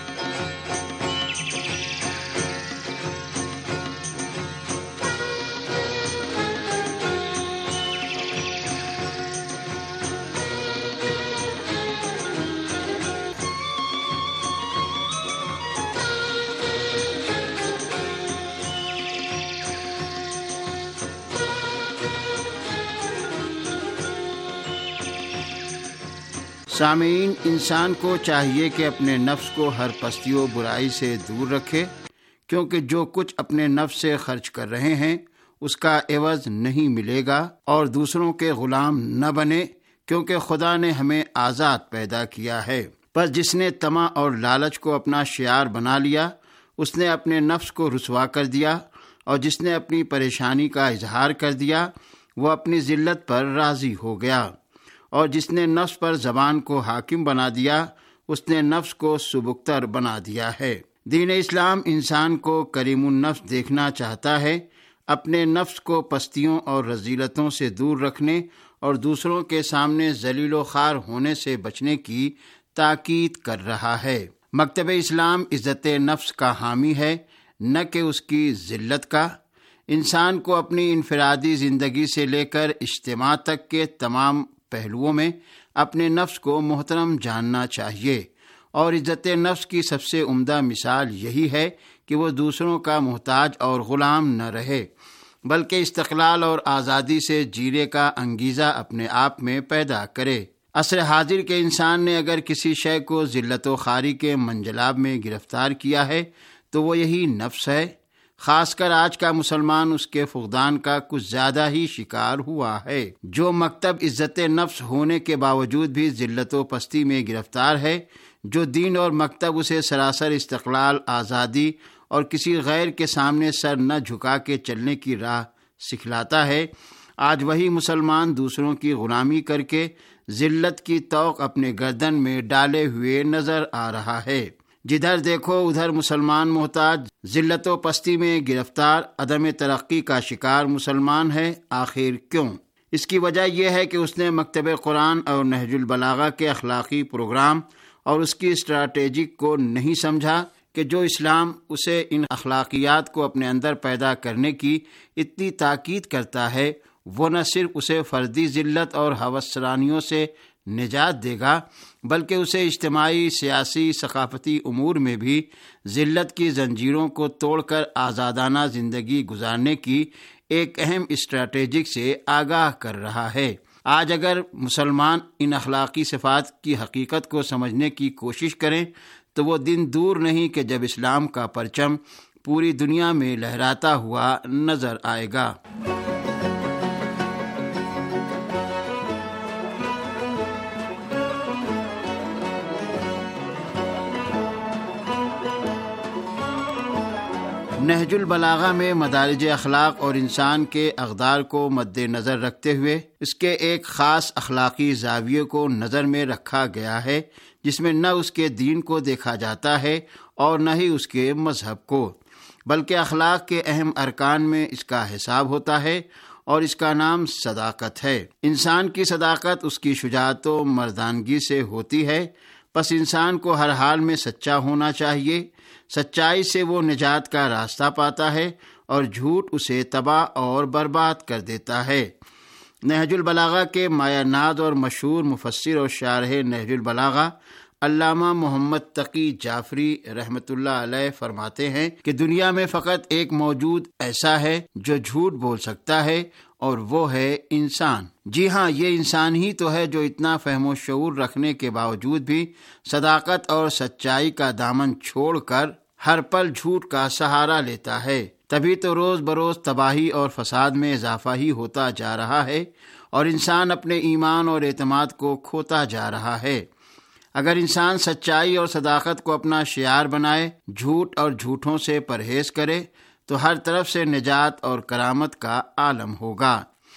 سامعین، انسان کو چاہیے کہ اپنے نفس کو ہر پستی و برائی سے دور رکھے، کیونکہ جو کچھ اپنے نفس سے خرچ کر رہے ہیں اس کا عوض نہیں ملے گا، اور دوسروں کے غلام نہ بنے، کیونکہ خدا نے ہمیں آزاد پیدا کیا ہے۔ پر جس نے طمع اور لالچ کو اپنا شعار بنا لیا، اس نے اپنے نفس کو رسوا کر دیا، اور جس نے اپنی پریشانی کا اظہار کر دیا وہ اپنی ذلت پر راضی ہو گیا، اور جس نے نفس پر زبان کو حاکم بنا دیا اس نے نفس کو سبکتر بنا دیا ہے۔ دین اسلام انسان کو کریم النفس دیکھنا چاہتا ہے، اپنے نفس کو پستیوں اور رذیلتوں سے دور رکھنے اور دوسروں کے سامنے ذلیل و خوار ہونے سے بچنے کی تاکید کر رہا ہے۔ مکتب اسلام عزت نفس کا حامی ہے، نہ کہ اس کی ذلت کا۔ انسان کو اپنی انفرادی زندگی سے لے کر اجتماع تک کے تمام پہلوؤں میں اپنے نفس کو محترم جاننا چاہیے، اور عزت نفس کی سب سے عمدہ مثال یہی ہے کہ وہ دوسروں کا محتاج اور غلام نہ رہے، بلکہ استقلال اور آزادی سے جینے کا انگیزہ اپنے آپ میں پیدا کرے۔ عصر حاضر کے انسان نے اگر کسی شے کو ذلت و خواری کے منجلاب میں گرفتار کیا ہے تو وہ یہی نفس ہے۔ خاص کر آج کا مسلمان اس کے فقدان کا کچھ زیادہ ہی شکار ہوا ہے۔ جو مکتب عزت نفس ہونے کے باوجود بھی ذلت و پستی میں گرفتار ہے، جو دین اور مکتب اسے سراسر استقلال، آزادی اور کسی غیر کے سامنے سر نہ جھکا کے چلنے کی راہ سکھلاتا ہے، آج وہی مسلمان دوسروں کی غلامی کر کے ذلت کی طوق اپنے گردن میں ڈالے ہوئے نظر آ رہا ہے۔ جدھر دیکھو ادھر مسلمان محتاج، ذلت و پستی میں گرفتار، عدم ترقی کا شکار مسلمان ہے۔ آخر کیوں؟ اس کی وجہ یہ ہے کہ اس نے مکتب قرآن اور نہج البلاغہ کے اخلاقی پروگرام اور اس کی اسٹریٹجی کو نہیں سمجھا کہ جو اسلام اسے ان اخلاقیات کو اپنے اندر پیدا کرنے کی اتنی تاکید کرتا ہے، وہ نہ صرف اسے فردی ذلت اور ہوسرانیوں سے نجات دے گا، بلکہ اسے اجتماعی، سیاسی، ثقافتی امور میں بھی ذلت کی زنجیروں کو توڑ کر آزادانہ زندگی گزارنے کی ایک اہم اسٹریٹجی سے آگاہ کر رہا ہے۔ آج اگر مسلمان ان اخلاقی صفات کی حقیقت کو سمجھنے کی کوشش کریں تو وہ دن دور نہیں کہ جب اسلام کا پرچم پوری دنیا میں لہراتا ہوا نظر آئے گا۔ نہج البلاغہ میں مدارج اخلاق اور انسان کے اقدار کو مد نظر رکھتے ہوئے اس کے ایک خاص اخلاقی زاویے کو نظر میں رکھا گیا ہے، جس میں نہ اس کے دین کو دیکھا جاتا ہے اور نہ ہی اس کے مذہب کو، بلکہ اخلاق کے اہم ارکان میں اس کا حساب ہوتا ہے، اور اس کا نام صداقت ہے۔ انسان کی صداقت اس کی شجاعت و مردانگی سے ہوتی ہے، پس انسان کو ہر حال میں سچا ہونا چاہیے۔ سچائی سے وہ نجات کا راستہ پاتا ہے اور جھوٹ اسے تباہ اور برباد کر دیتا ہے۔ نہج البلاغہ کے مایہ ناز اور مشہور مفسر اور شارح نہج البلاغہ علامہ محمد تقی جعفری رحمۃ اللہ علیہ فرماتے ہیں کہ دنیا میں فقط ایک موجود ایسا ہے جو جھوٹ بول سکتا ہے، اور وہ ہے انسان۔ جی ہاں، یہ انسان ہی تو ہے جو اتنا فہم و شعور رکھنے کے باوجود بھی صداقت اور سچائی کا دامن چھوڑ کر ہر پل جھوٹ کا سہارا لیتا ہے۔ تبھی تو روز بروز تباہی اور فساد میں اضافہ ہی ہوتا جا رہا ہے، اور انسان اپنے ایمان اور اعتماد کو کھوتا جا رہا ہے۔ اگر انسان سچائی اور صداقت کو اپنا شعار بنائے، جھوٹ اور جھوٹوں سے پرہیز کرے، تو ہر طرف سے نجات اور کرامت کا عالم ہوگا۔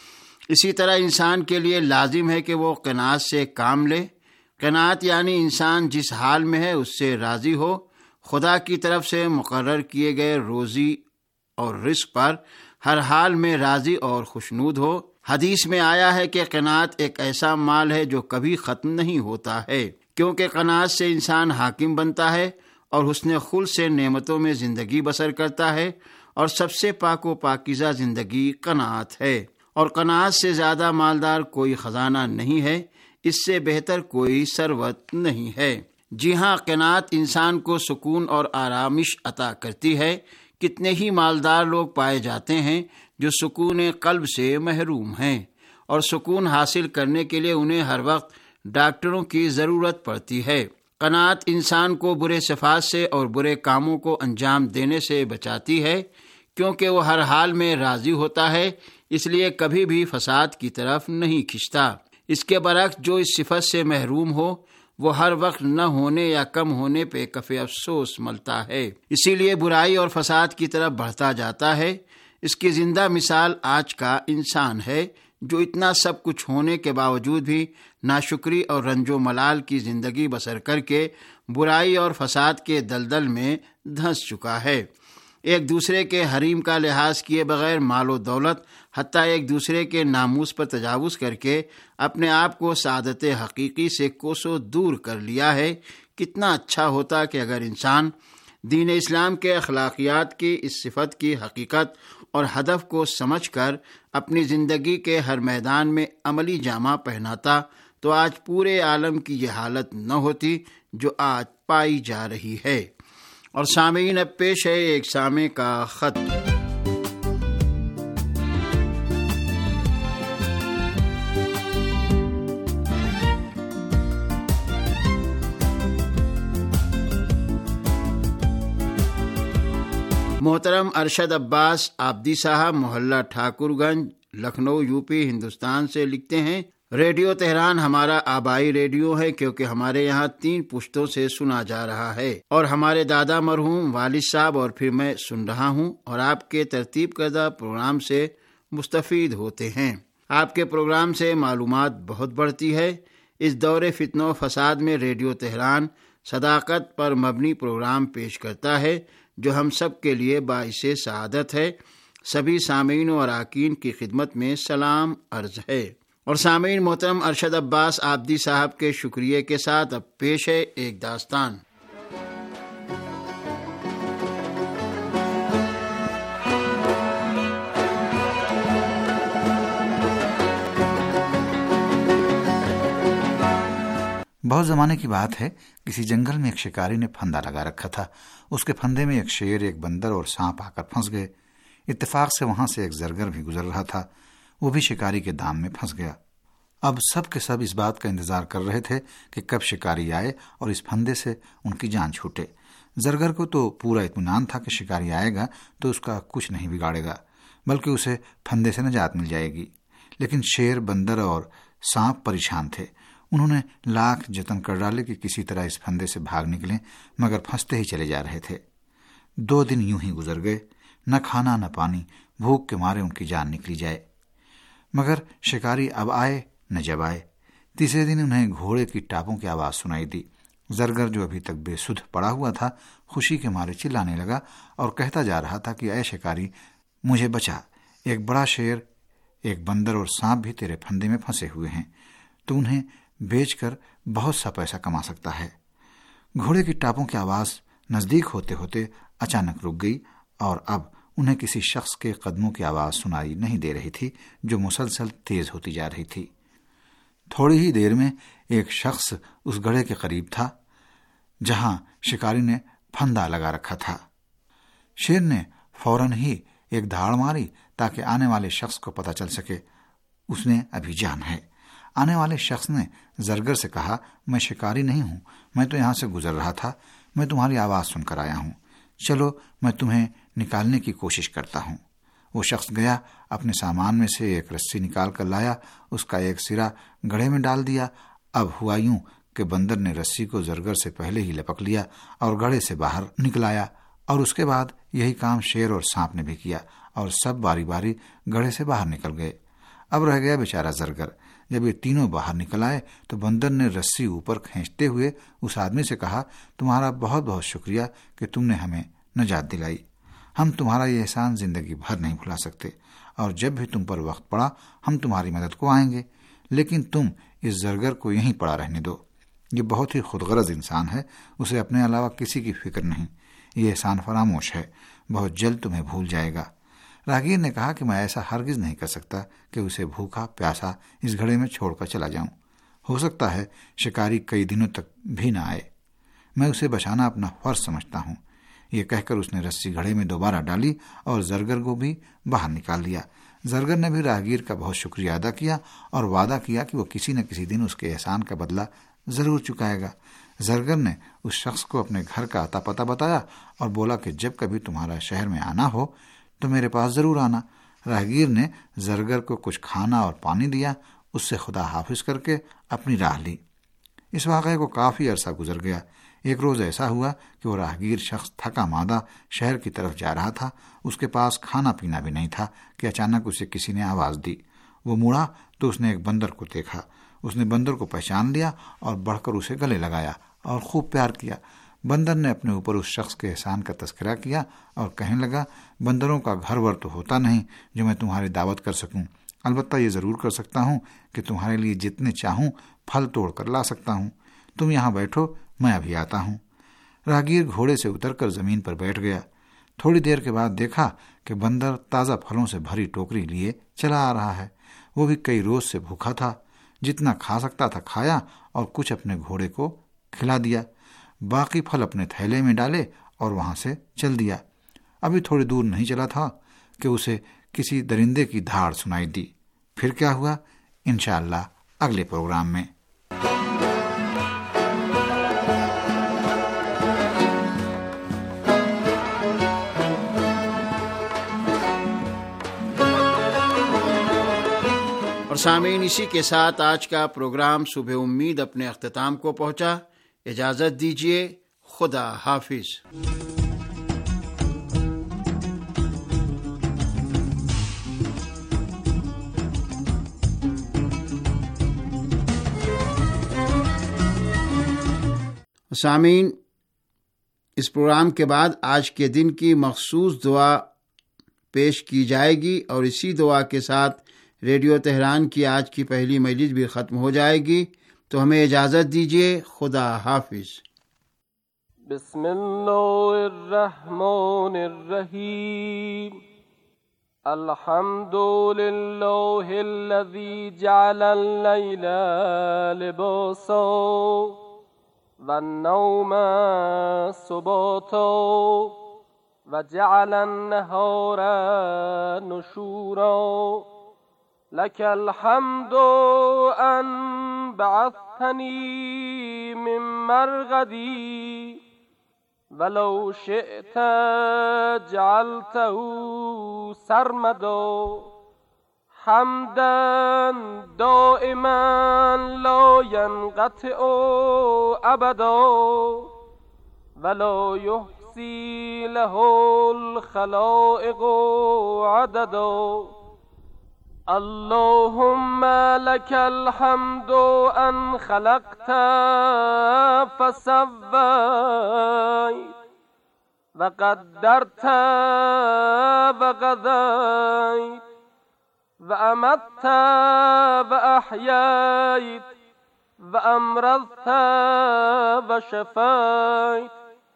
اسی طرح انسان کے لیے لازم ہے کہ وہ قناعت سے کام لے۔ قناعت یعنی انسان جس حال میں ہے اس سے راضی ہو، خدا کی طرف سے مقرر کیے گئے روزی اور رزق پر ہر حال میں راضی اور خوشنود ہو۔ حدیث میں آیا ہے کہ قناعت ایک ایسا مال ہے جو کبھی ختم نہیں ہوتا ہے، کیونکہ قناعت سے انسان حاکم بنتا ہے اور حسن خلق سے نعمتوں میں زندگی بسر کرتا ہے، اور سب سے پاک و پاکیزہ زندگی قناعت ہے۔ اور قناعت سے زیادہ مالدار کوئی خزانہ نہیں ہے، اس سے بہتر کوئی ثروت نہیں ہے۔ جی ہاں، قناعت انسان کو سکون اور آرامش عطا کرتی ہے۔ کتنے ہی مالدار لوگ پائے جاتے ہیں جو سکون قلب سے محروم ہیں، اور سکون حاصل کرنے کے لیے انہیں ہر وقت ڈاکٹروں کی ضرورت پڑتی ہے۔ قناعت انسان کو برے صفات سے اور برے کاموں کو انجام دینے سے بچاتی ہے، کیونکہ وہ ہر حال میں راضی ہوتا ہے، اس لیے کبھی بھی فساد کی طرف نہیں کھنچتا۔ اس کے برعکس جو اس صفت سے محروم ہو، وہ ہر وقت نہ ہونے یا کم ہونے پہ کف افسوس ملتا ہے، اسی لیے برائی اور فساد کی طرف بڑھتا جاتا ہے۔ اس کی زندہ مثال آج کا انسان ہے، جو اتنا سب کچھ ہونے کے باوجود بھی ناشکری اور رنج و ملال کی زندگی بسر کر کے برائی اور فساد کے دلدل میں دھنس چکا ہے۔ ایک دوسرے کے حریم کا لحاظ کیے بغیر مال و دولت، حتیٰ ایک دوسرے کے ناموس پر تجاوز کر کے اپنے آپ کو سعادت حقیقی سے کوسوں دور کر لیا ہے۔ کتنا اچھا ہوتا کہ اگر انسان دین اسلام کے اخلاقیات کی اس صفت کی حقیقت اور ہدف کو سمجھ کر اپنی زندگی کے ہر میدان میں عملی جامہ پہناتا، تو آج پورے عالم کی یہ حالت نہ ہوتی جو آج پائی جا رہی ہے۔ اور سامعین، اب پیش ہے ایک سامع کا خط۔ محترم ارشد عباس آبدی صاحب، محلہ ٹھاکر گنج، لکھنؤ، یو پی، ہندوستان سے لکھتے ہیں، ریڈیو تہران ہمارا آبائی ریڈیو ہے کیونکہ ہمارے یہاں 3 پشتوں سے سنا جا رہا ہے اور ہمارے دادا مرحوم والد صاحب اور پھر میں سن رہا ہوں اور آپ کے ترتیب کردہ پروگرام سے مستفید ہوتے ہیں۔ آپ کے پروگرام سے معلومات بہت بڑھتی ہے۔ اس دور فتنہ و فساد میں ریڈیو تہران صداقت پر مبنی پروگرام پیش کرتا ہے جو ہم سب کے لیے باعث سعادت ہے۔ سبھی سامعین و اراکین کی خدمت میں سلام عرض ہے۔ اور سامعین محترم، ارشد عباس عابدی صاحب کے شکریہ کے ساتھ اب پیش ہے ایک داستان۔ بہت زمانے کی بات ہے، کسی جنگل میں ایک شکاری نے پھندا لگا رکھا تھا۔ اس کے پھندے میں ایک شیر، ایک بندر اور سانپ آ کر پھنس گئے۔ اتفاق سے وہاں سے ایک زرگر بھی گزر رہا تھا، وہ بھی شکاری کے دام میں پھنس گیا۔ اب سب کے سب اس بات کا انتظار کر رہے تھے کہ کب شکاری آئے اور اس پھندے سے ان کی جان چھوٹے۔ زرگر کو تو پورا اطمینان تھا کہ شکاری آئے گا تو اس کا کچھ نہیں بگاڑے گا، بلکہ اسے پھندے سے نجات مل جائے گی۔ لیکن شیر، بندر اور سانپ پریشان تھے۔ انہوں نے لاکھ جتن کر ڈالے کہ کسی طرح اس پھندے سے بھاگ نکلیں، مگر پھنستے ہی چلے جا رہے تھے۔ 2 دن یوں ہی گزر گئے، نہ کھانا نہ پانی، بھوک کے مارے ان کی جان نکلی جائے۔ مگر شکاری اب آئے نہ جب آئے۔ تیسرے دن انہیں گھوڑے کی ٹاپوں کی آواز سنائی دی۔ زرگر جو ابھی تک بے سدھ پڑا ہوا تھا، خوشی کے مارے چلانے لگا اور کہتا جا رہا تھا کہ اے شکاری، مجھے بچا، ایک بڑا شیر، ایک بندر اور سانپ بھی تیرے پھندے میں پھنسے ہوئے ہیں، تو انہیں بیچ کر بہت سا پیسہ کما سکتا ہے۔ گھوڑے کی ٹاپوں کی آواز نزدیک ہوتے ہوتے اچانک رک گئی اور اب انہیں کسی شخص کے قدموں کی آواز سنائی نہیں دے رہی تھی جو مسلسل تیز ہوتی جا رہی تھی۔ تھوڑی ہی دیر میں ایک شخص اس گڑھے کے قریب تھا جہاں شکاری نے پھندا لگا رکھا تھا۔ شیر نے فوراً ہی ایک دھاڑ ماری تاکہ آنے والے شخص کو پتہ چل سکے اس نے ابھی جان ہے۔ آنے والے شخص نے زرگر سے کہا، میں شکاری نہیں ہوں، میں تو یہاں سے گزر رہا تھا، میں تمہاری آواز سن کر آیا ہوں، چلو میں تمہیں نکالنے کی کوشش کرتا ہوں۔ وہ شخص گیا، اپنے سامان میں سے ایک رسی نکال کر لایا، اس کا ایک سرا گڑھے میں ڈال دیا۔ اب ہوا یوں کہ بندر نے رسی کو زرگر سے پہلے ہی لپک لیا اور گڑھے سے باہر نکلایا، اور اس کے بعد یہی کام شیر اور سانپ نے بھی کیا اور سب باری باری گڑھے سے باہر نکل گئے۔ اب رہ گیا بیچارہ زرگر۔ جب یہ تینوں باہر نکل آئے تو بندر نے رسی اوپر کھینچتے ہوئے اس آدمی سے کہا، تمہارا بہت بہت شکریہ کہ تم نے ہمیں نجات دلائی، ہم تمہارا یہ احسان زندگی بھر نہیں بھلا سکتے، اور جب بھی تم پر وقت پڑا ہم تمہاری مدد کو آئیں گے، لیکن تم اس زرگر کو یہیں پڑا رہنے دو، یہ بہت ہی خود غرض انسان ہے، اسے اپنے علاوہ کسی کی فکر نہیں، یہ احسان فراموش ہے، بہت جلد تمہیں بھول جائے گا۔ راہگیر نے کہا کہ میں ایسا ہرگز نہیں کر سکتا کہ اسے بھوکا پیاسا اس گھڑے میں چھوڑ کر چلا جاؤں، ہو سکتا ہے شکاری کئی دنوں تک بھی نہ آئے، میں اسے بچانا اپنا فرض سمجھتا ہوں۔ یہ کہہ کر اس نے رسی گھڑے میں دوبارہ ڈالی اور زرگر کو بھی باہر نکال لیا۔ زرگر نے بھی راہگیر کا بہت شکریہ ادا کیا اور وعدہ کیا کہ وہ کسی نہ کسی دن اس کے احسان کا بدلہ ضرور چکائے گا۔ زرگر نے اس شخص کو اپنے گھر کا اتا پتہ بتایا اور بولا کہ جب کبھی تمہارا شہر میں آنا ہو تو میرے پاس ضرور آنا۔ راہگیر نے زرگر کو کچھ کھانا اور پانی دیا، اس سے خدا حافظ کر کے اپنی راہ لی۔ اس واقعے کو کافی عرصہ گزر گیا۔ ایک روز ایسا ہوا کہ وہ راہگیر شخص تھکا مادہ شہر کی طرف جا رہا تھا، اس کے پاس کھانا پینا بھی نہیں تھا کہ اچانک اسے کسی نے آواز دی۔ وہ مڑا تو اس نے ایک بندر کو دیکھا، اس نے بندر کو پہچان لیا اور بڑھ کر اسے گلے لگایا اور خوب پیار کیا۔ بندر نے اپنے اوپر اس شخص کے احسان کا تذکرہ کیا اور کہنے لگا، بندروں کا گھر ور تو ہوتا نہیں جو میں تمہاری دعوت کر سکوں، البتہ یہ ضرور کر سکتا ہوں کہ تمہارے لیے جتنے چاہوں پھل توڑ کر لا سکتا ہوں، تم یہاں بیٹھو، میں ابھی آتا ہوں۔ راہگیر گھوڑے سے اتر کر زمین پر بیٹھ گیا۔ تھوڑی دیر کے بعد دیکھا کہ بندر تازہ پھلوں سے بھری ٹوکری لیے چلا آ رہا ہے۔ وہ بھی کئی روز سے بھوکا تھا، جتنا کھا سکتا تھا کھایا اور کچھ اپنے گھوڑے کو کھلا دیا، باقی پھل اپنے تھیلے میں ڈالے اور وہاں سے چل دیا۔ ابھی تھوڑی دور نہیں چلا تھا کہ اسے کسی درندے کی دھاڑ سنائی دی۔ پھر کیا ہوا، انشاءاللہ اگلے پروگرام میں۔ اور और सामीन, इसी के साथ आज का प्रोग्राम सुबह उम्मीद अपने अख्ताम को पहुंचा। इजाज़त दीजिए। खुदा हाफिज। सामीन, इस प्रोग्राम के बाद आज के दिन की मखसूस दुआ पेश की जाएगी और इसी दुआ के साथ रेडियो तेहरान की आज की पहली मजलिस भी ख़त्म हो जाएगी। तो हमें इजाज़त दीजिए। खुदा हाफिज। बिस्मिल्लाहिर्रहमानिर्रहीम। अल्हम्दुलिल्लाहिल्लज़ी जअलल लैला लिबासा वन्नौम सुबाता वजअलन नहारा नुशूरा लकल हम्दु अन बअस्तनी मिन मरगदी वलौ शिअत जअलतहु सरमदा हम्दन दाइमन ला यनक़तिउ अबदा वला युहसी लहुल खलाइक़ु अददा अल्लाहुम्मा लकल हम्दु अन खलक़त फसव्वैत वक़द्दरत वग़ज़ैत वअमत्त वअहयैत वअमरज़त वशफ़ैत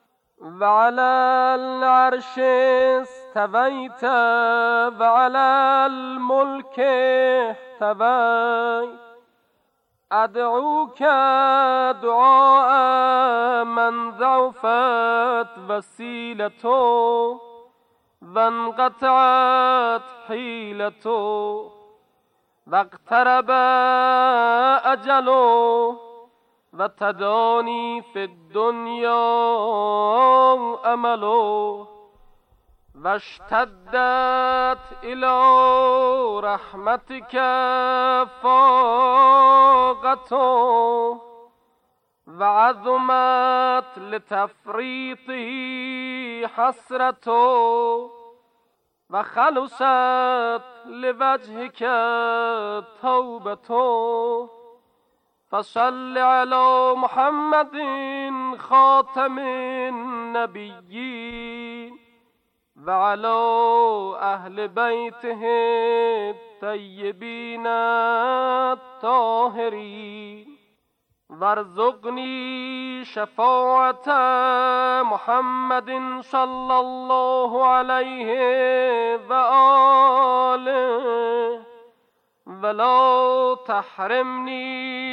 वअलल अर्शि इस्तवैत वअलल मुल्कि इह्तवैत अदऊक दुआ मन ज़अफ़त वसीलतुहु वन्क़तअत हीलतुहु वक़्तरब अजलुहु वतदानी फ़िद्दुन्या अमलुहु वश्तद्दत इला रहमतिक फ़ाक़तुहु वअज़मत लितफ़रीतिही हसरतुहु वख़लुसत लिवजहिक तौबतुहु फसल्लि अला मुहम्मदिन ख़ातमिन नबिय्यीन वअला अहलि बैतिहि तय्यबीन ताहिरीन वर्ज़ुक़नी शफ़ाअत मुहम्मदिन सल्लल्लाहु अलैहि वआलिहि वला तहरिमनी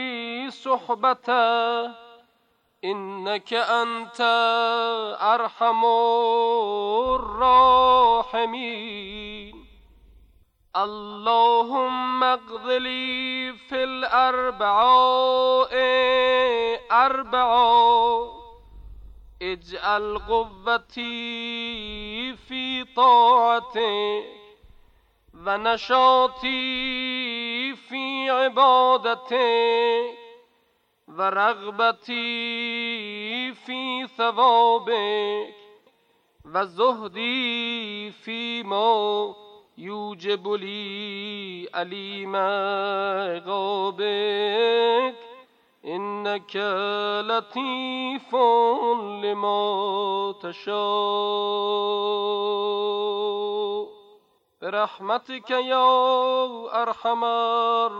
सुहबतह इन्नक अन्त अरहमुर राहिमीन अल्लाहुम्मा अक़्ज़िली फ़िल अर्बआए अर्बआ इजअल क़ुव्वती फ़ी ताअतिक वनशाती फ़ी इबादतिक वरग़बती फ़ी सवाबिक वज़ुहदी फ़ीमा यूजिबु ली अलीमा ग़ाबिक इन्नक लतीफ़ुन लिमा तशा बिरहमतिक या अरहमर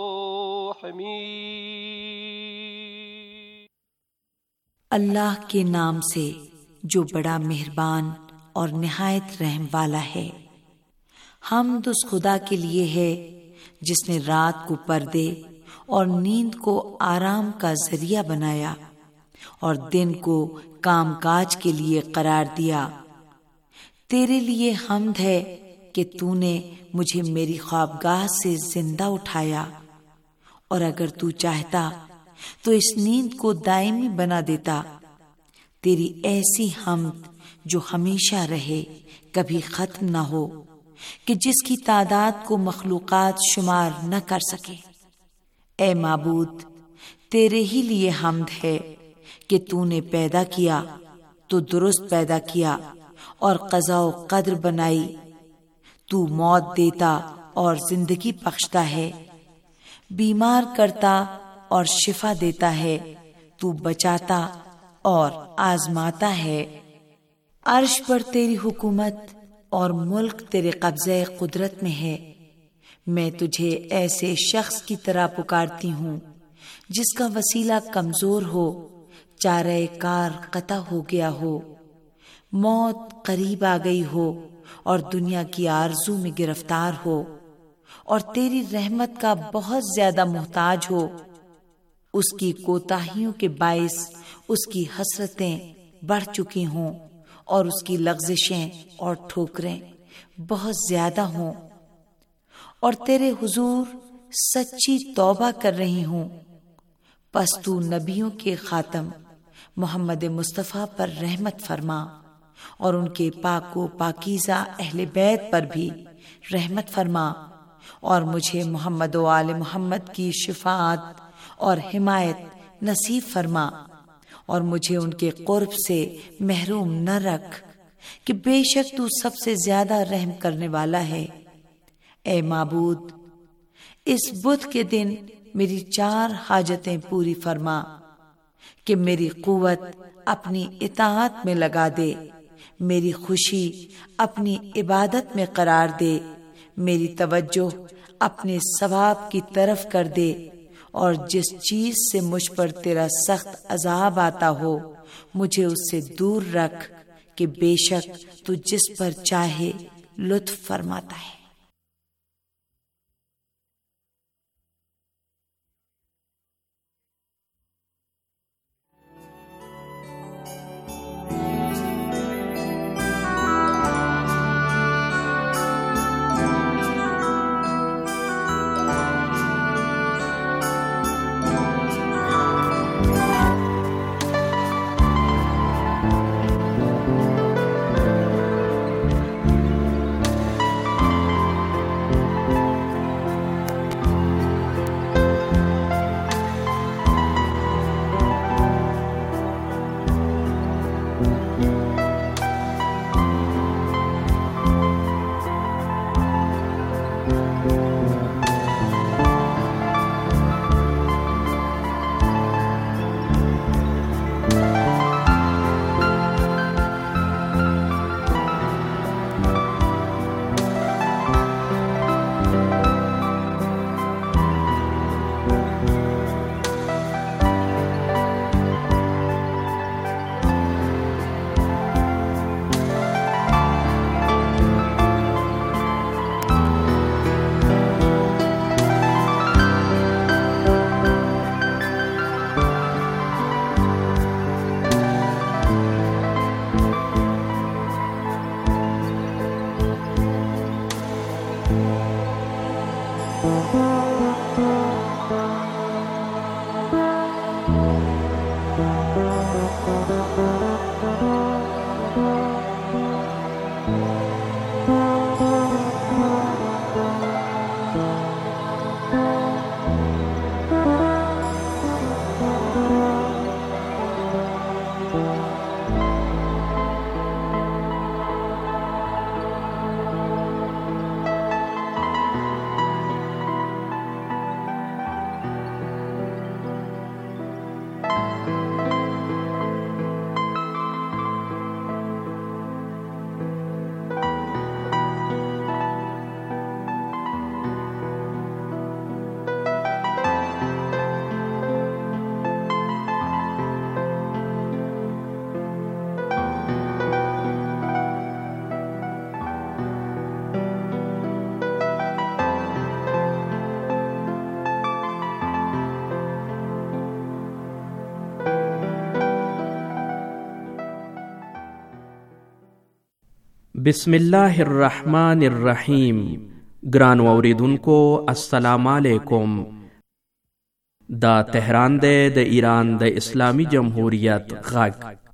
राहिमीन। अल्लाह के नाम से जो बड़ा मेहरबान और निहायत रहम वाला है। हमद उस खुदा के लिए है जिसने रात को पर्दे और नींद को आराम का जरिया बनाया और दिन को कामकाज के लिए करार दिया। तेरे लिए हमद है कि तूने मुझे मेरी ख्वाबगाह से जिंदा उठाया और अगर तू चाहता तो इस नींद को दायमी बना देता। तेरी ऐसी हमद जो हमेशा रहे, कभी खत्म न हो, کہ جس کی تعداد کو مخلوقات شمار نہ کر سکے۔ اے معبود، تیرے ہی لیے حمد ہے کہ تو نے پیدا کیا تو درست پیدا کیا اور قضا و قدر بنائی۔ تو موت دیتا اور زندگی بخشتا ہے، بیمار کرتا اور شفا دیتا ہے، تو بچاتا اور آزماتا ہے۔ عرش پر تیری حکومت اور ملک تیرے قبضے قدرت میں ہے۔ میں تجھے ایسے شخص کی طرح پکارتی ہوں جس کا وسیلہ کمزور ہو، چارہ کار قطع ہو گیا ہو، موت قریب آ گئی ہو اور دنیا کی آرزو میں گرفتار ہو، اور تیری رحمت کا بہت زیادہ محتاج ہو۔ اس کی کوتاہیوں کے باعث اس کی حسرتیں بڑھ چکی ہوں اور اس کی لغزشیں اور ٹھوکریں بہت زیادہ ہوں، اور تیرے حضور سچی توبہ کر رہی ہوں۔ پس تو نبیوں کے خاتم محمد مصطفیٰ پر رحمت فرما اور ان کے پاک و پاکیزہ اہل بیت پر بھی رحمت فرما، اور مجھے محمد و آل محمد کی شفاعت اور حمایت نصیب فرما، اور مجھے ان کے قرب سے محروم نہ رکھ، کہ بے شک تو سب سے زیادہ رحم کرنے والا ہے۔ اے معبود، اس بدھ کے دن میری 4 حاجتیں پوری فرما، کہ میری قوت اپنی اطاعت میں لگا دے، میری خوشی اپنی عبادت میں قرار دے، میری توجہ اپنے ثواب کی طرف کر دے، اور جس چیز سے مجھ پر تیرا سخت عذاب آتا ہو مجھے اس سے دور رکھ، کہ بے شک تو جس پر چاہے لطف فرماتا ہے۔ بسم اللہ الرحمن الرحیم۔ گران اوریدونکو السلام علیکم۔ دا تہران دے د ایران د اسلامی جمہوریت غږ